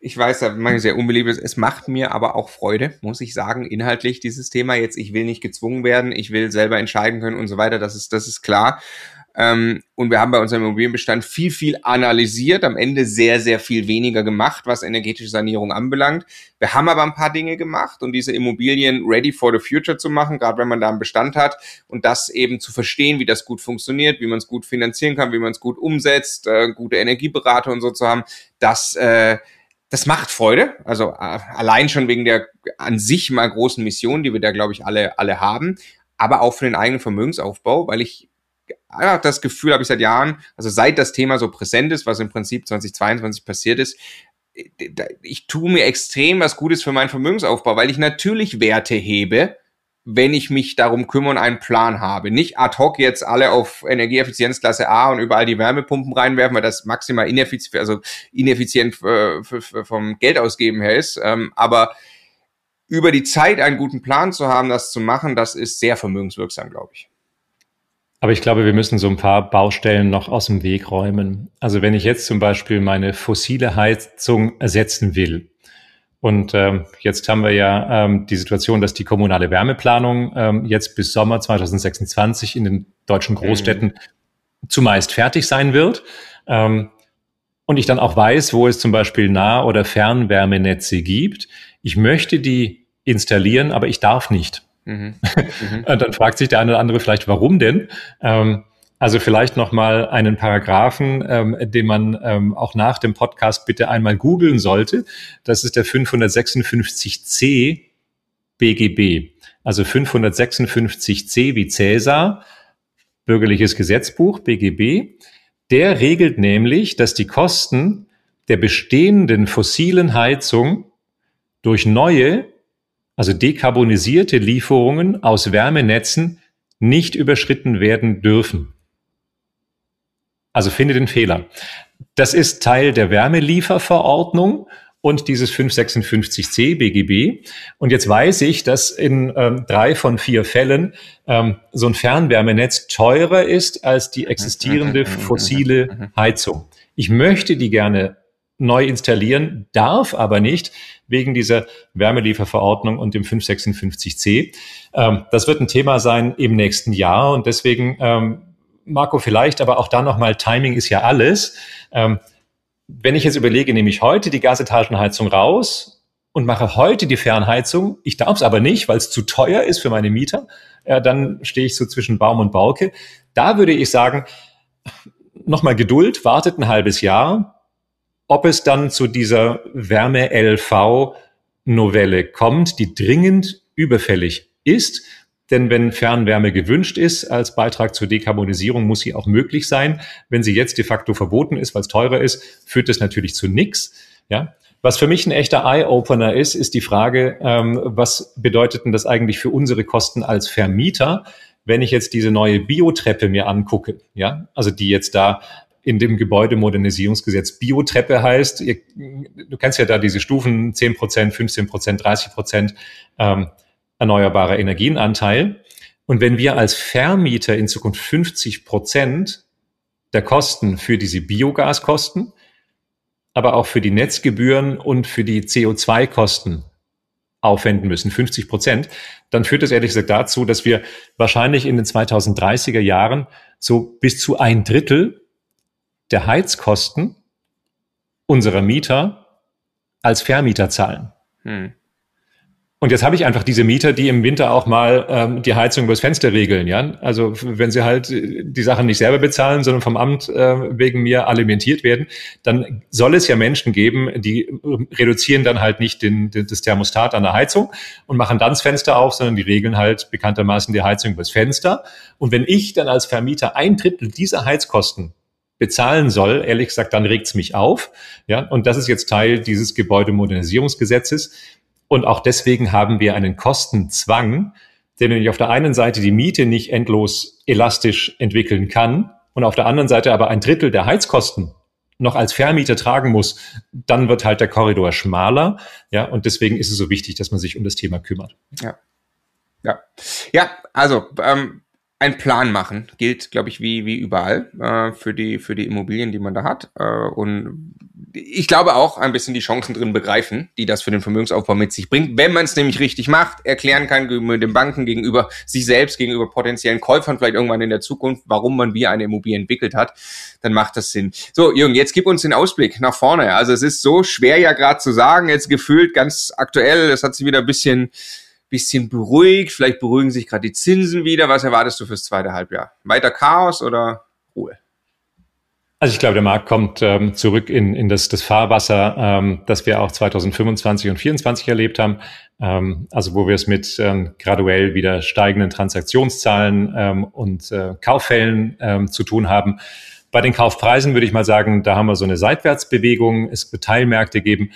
Ich weiß, da mache ich sehr unbeliebt. Es macht mir aber auch Freude, muss ich sagen, inhaltlich dieses Thema jetzt. Ich will nicht gezwungen werden, ich will selber entscheiden können und so weiter. Das ist klar. Und wir haben bei unserem Immobilienbestand viel analysiert, am Ende sehr, sehr viel weniger gemacht, was energetische Sanierung anbelangt. Wir haben aber ein paar Dinge gemacht, um diese Immobilien ready for the future zu machen, gerade wenn man da einen Bestand hat und das eben zu verstehen, wie das gut funktioniert, wie man es gut finanzieren kann, wie man es gut umsetzt, gute Energieberater und so zu haben. Das macht Freude, also allein schon wegen der an sich mal großen Mission, die wir da, glaube ich, alle haben, aber auch für den eigenen Vermögensaufbau, weil ich einfach das Gefühl habe ich seit Jahren, also seit das Thema so präsent ist, was im Prinzip 2022 passiert ist, ich tue mir extrem was Gutes für meinen Vermögensaufbau, weil ich natürlich Werte hebe, wenn ich mich darum kümmere und einen Plan habe. Nicht ad hoc jetzt alle auf Energieeffizienzklasse A und überall die Wärmepumpen reinwerfen, weil das maximal ineffizient vom Geldausgeben her ist. Aber über die Zeit einen guten Plan zu haben, das zu machen, das ist sehr vermögenswirksam, glaube ich. Aber ich glaube, wir müssen so ein paar Baustellen noch aus dem Weg räumen. Also wenn ich jetzt zum Beispiel meine fossile Heizung ersetzen will, und jetzt haben wir ja die Situation, dass die kommunale Wärmeplanung jetzt bis Sommer 2026 in den deutschen Großstädten zumeist fertig sein wird. Und ich dann auch weiß, wo es zum Beispiel Nah- oder Fernwärmenetze gibt. Ich möchte die installieren, aber ich darf nicht. Und dann fragt sich der eine oder andere vielleicht, warum denn? Also vielleicht nochmal einen Paragraphen, den man auch nach dem Podcast bitte einmal googeln sollte. Das ist der 556c BGB. Also 556c wie Cäsar, Bürgerliches Gesetzbuch, BGB. Der regelt nämlich, dass die Kosten der bestehenden fossilen Heizung durch neue, also dekarbonisierte Lieferungen aus Wärmenetzen nicht überschritten werden dürfen. Also finde den Fehler. Das ist Teil der Wärmelieferverordnung und dieses 556c BGB. Und jetzt weiß ich, dass in 3 von 4 Fällen so ein Fernwärmenetz teurer ist als die existierende fossile Heizung. Ich möchte die gerne neu installieren, darf aber nicht wegen dieser Wärmelieferverordnung und dem 556c. Das wird ein Thema sein im nächsten Jahr und deswegen, Marco, vielleicht aber auch da nochmal, Timing ist ja alles. Wenn ich jetzt überlege, nehme ich heute die Gasetagenheizung raus und mache heute die Fernheizung, ich darf es aber nicht, weil es zu teuer ist für meine Mieter, dann stehe ich so zwischen Baum und Borke. Da würde ich sagen, nochmal Geduld, wartet ein halbes Jahr, ob es dann zu dieser Wärme-LV-Novelle kommt, die dringend überfällig ist. Denn wenn Fernwärme gewünscht ist als Beitrag zur Dekarbonisierung, muss sie auch möglich sein. Wenn sie jetzt de facto verboten ist, weil es teurer ist, führt das natürlich zu nichts. Ja? Was für mich ein echter Eye-Opener ist die Frage, was bedeutet denn das eigentlich für unsere Kosten als Vermieter, wenn ich jetzt diese neue Biotreppe mir angucke? Ja? Also die jetzt da in dem Gebäudemodernisierungsgesetz Biotreppe heißt, du kennst ja da diese Stufen, 10%, 15%, 30% erneuerbarer Energienanteil. Und wenn wir als Vermieter in Zukunft 50% der Kosten für diese Biogaskosten, aber auch für die Netzgebühren und für die CO2-Kosten aufwenden müssen, 50%, dann führt das ehrlich gesagt dazu, dass wir wahrscheinlich in den 2030er Jahren so bis zu 1/3 der Heizkosten unserer Mieter als Vermieter zahlen. Und jetzt habe ich einfach diese Mieter, die im Winter auch mal die Heizung übers Fenster regeln. Ja, also wenn sie halt die Sachen nicht selber bezahlen, sondern vom Amt wegen mir alimentiert werden, dann soll es ja Menschen geben, die reduzieren dann halt nicht das Thermostat an der Heizung und machen dann das Fenster auf, sondern die regeln halt bekanntermaßen die Heizung übers Fenster. Und wenn ich dann als Vermieter 1/3 dieser Heizkosten bezahlen soll, ehrlich gesagt, dann regt's mich auf. Ja, und das ist jetzt Teil dieses Gebäudemodernisierungsgesetzes. Und auch deswegen haben wir einen Kostenzwang, der nämlich auf der einen Seite die Miete nicht endlos elastisch entwickeln kann und auf der anderen Seite aber 1/3 der Heizkosten noch als Vermieter tragen muss, dann wird halt der Korridor schmaler. Ja, und deswegen ist es so wichtig, dass man sich um das Thema kümmert. Ja, also ein Plan machen gilt, glaube ich, wie überall für die Immobilien, die man da hat. Und ich glaube auch ein bisschen die Chancen drin begreifen, die das für den Vermögensaufbau mit sich bringt. Wenn man es nämlich richtig macht, erklären kann gegenüber den Banken, gegenüber sich selbst, gegenüber potenziellen Käufern vielleicht irgendwann in der Zukunft, warum man wie eine Immobilie entwickelt hat, dann macht das Sinn. So, Jürgen, jetzt gib uns den Ausblick nach vorne. Also es ist so schwer ja gerade zu sagen, jetzt gefühlt ganz aktuell, es hat sich wieder ein bisschen beruhigt, vielleicht beruhigen sich gerade die Zinsen wieder. Was erwartest du fürs zweite Halbjahr? Weiter Chaos oder Ruhe? Also ich glaube, der Markt kommt zurück in das Fahrwasser, das wir auch 2025 und 2024 erlebt haben. Also wo wir es mit graduell wieder steigenden Transaktionszahlen und Kauffällen zu tun haben. Bei den Kaufpreisen würde ich mal sagen, da haben wir so eine Seitwärtsbewegung. Es wird Teilmärkte geben,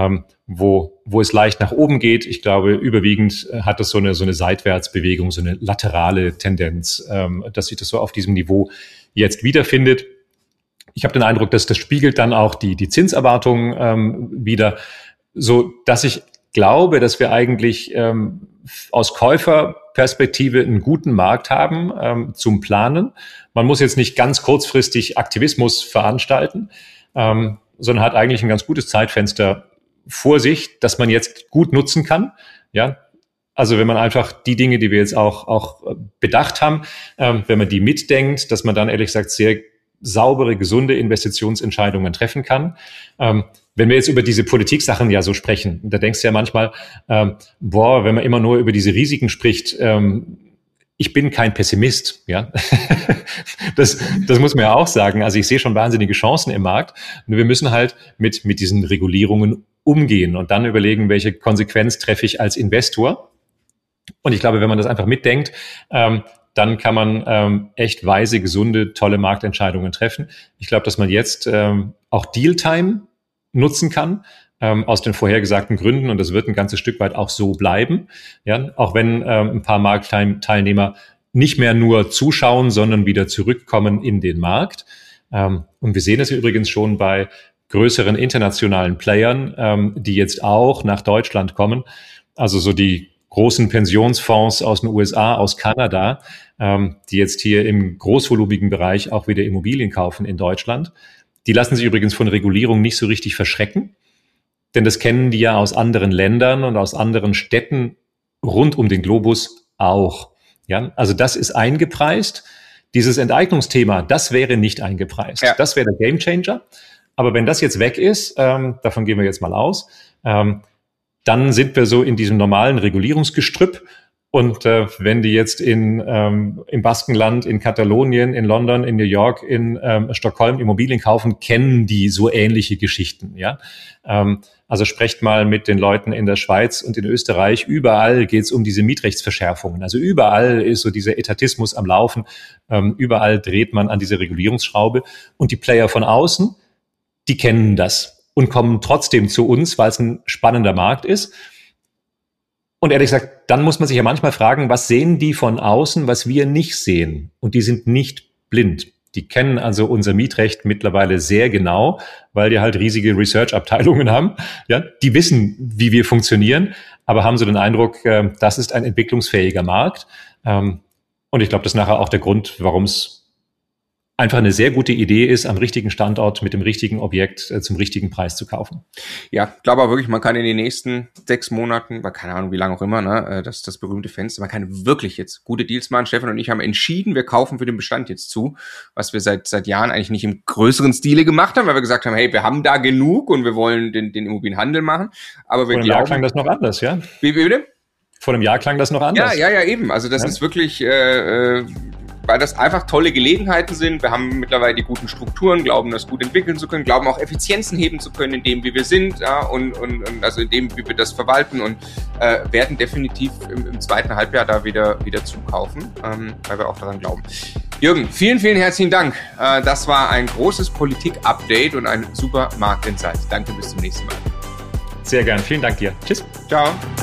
wo es leicht nach oben geht. Ich glaube, überwiegend hat es so eine Seitwärtsbewegung, so eine laterale Tendenz, dass sich das so auf diesem Niveau jetzt wiederfindet. Ich habe den Eindruck, dass das spiegelt dann auch die Zinserwartungen wieder, so dass ich glaube, dass wir eigentlich aus Käuferperspektive einen guten Markt haben zum Planen. Man muss jetzt nicht ganz kurzfristig Aktivismus veranstalten, sondern hat eigentlich ein ganz gutes Zeitfenster vor sich, das man jetzt gut nutzen kann. Ja, also wenn man einfach die Dinge, die wir jetzt auch bedacht haben, wenn man die mitdenkt, dass man dann ehrlich gesagt sehr saubere, gesunde Investitionsentscheidungen treffen kann. Wenn wir jetzt über diese Politik-Sachen ja so sprechen, da denkst du ja manchmal, wenn man immer nur über diese Risiken spricht, ich bin kein Pessimist, ja. Das muss man ja auch sagen. Also ich sehe schon wahnsinnige Chancen im Markt. Nur wir müssen halt mit diesen Regulierungen umgehen und dann überlegen, welche Konsequenz treffe ich als Investor. Und ich glaube, wenn man das einfach mitdenkt, dann kann man echt weise, gesunde, tolle Marktentscheidungen treffen. Ich glaube, dass man jetzt auch Deal-Time nutzen kann, aus den vorhergesagten Gründen. Und das wird ein ganzes Stück weit auch so bleiben. Ja, auch wenn ein paar Marktteilnehmer nicht mehr nur zuschauen, sondern wieder zurückkommen in den Markt. Und wir sehen es übrigens schon bei größeren internationalen Playern, die jetzt auch nach Deutschland kommen. Also so die großen Pensionsfonds aus den USA, aus Kanada, die jetzt hier im großvolumigen Bereich auch wieder Immobilien kaufen in Deutschland. Die lassen sich übrigens von Regulierung nicht so richtig verschrecken, denn das kennen die ja aus anderen Ländern und aus anderen Städten rund um den Globus auch. Ja, also das ist eingepreist. Dieses Enteignungsthema, das wäre nicht eingepreist. Ja. Das wäre der Gamechanger. Aber wenn das jetzt weg ist, davon gehen wir jetzt mal aus, dann sind wir so in diesem normalen Regulierungsgestrüpp. Und wenn die jetzt im Baskenland, in Katalonien, in London, in New York, in Stockholm Immobilien kaufen, kennen die so ähnliche Geschichten. Ja, also sprecht mal mit den Leuten in der Schweiz und in Österreich. Überall geht es um diese Mietrechtsverschärfungen. Also überall ist so dieser Etatismus am Laufen. Überall dreht man an diese Regulierungsschraube. Und die Player von außen, die kennen das und kommen trotzdem zu uns, weil es ein spannender Markt ist. Und ehrlich gesagt, dann muss man sich ja manchmal fragen, was sehen die von außen, was wir nicht sehen? Und die sind nicht blind. Die kennen also unser Mietrecht mittlerweile sehr genau, weil die halt riesige Research-Abteilungen haben. Ja, die wissen, wie wir funktionieren, aber haben so den Eindruck, das ist ein entwicklungsfähiger Markt. Und ich glaube, das ist nachher auch der Grund, warum es einfach eine sehr gute Idee ist, am richtigen Standort mit dem richtigen Objekt zum richtigen Preis zu kaufen. Ja, ich glaube auch wirklich, man kann in den nächsten 6 Monaten, keine Ahnung, wie lange auch immer, ne, das berühmte Fenster, man kann wirklich jetzt gute Deals machen. Stefan und ich haben entschieden, wir kaufen für den Bestand jetzt zu, was wir seit Jahren eigentlich nicht im größeren Stile gemacht haben, weil wir gesagt haben, hey, wir haben da genug und wir wollen den Immobilienhandel machen. Aber wir Vor einem Jahr klang das noch anders, ja? Wie bitte? Vor einem Jahr klang das noch anders. Ja, eben. Also das ist wirklich weil das einfach tolle Gelegenheiten sind. Wir haben mittlerweile die guten Strukturen, glauben, das gut entwickeln zu können, glauben auch Effizienzen heben zu können in dem, wie wir sind, ja, und also in dem, wie wir das verwalten, und werden definitiv im zweiten Halbjahr da wieder zukaufen, weil wir auch daran glauben. Jürgen, vielen, vielen herzlichen Dank. Das war ein großes Politik-Update und ein super Markt-Insight. Danke, bis zum nächsten Mal. Sehr gern. Vielen Dank dir. Tschüss. Ciao.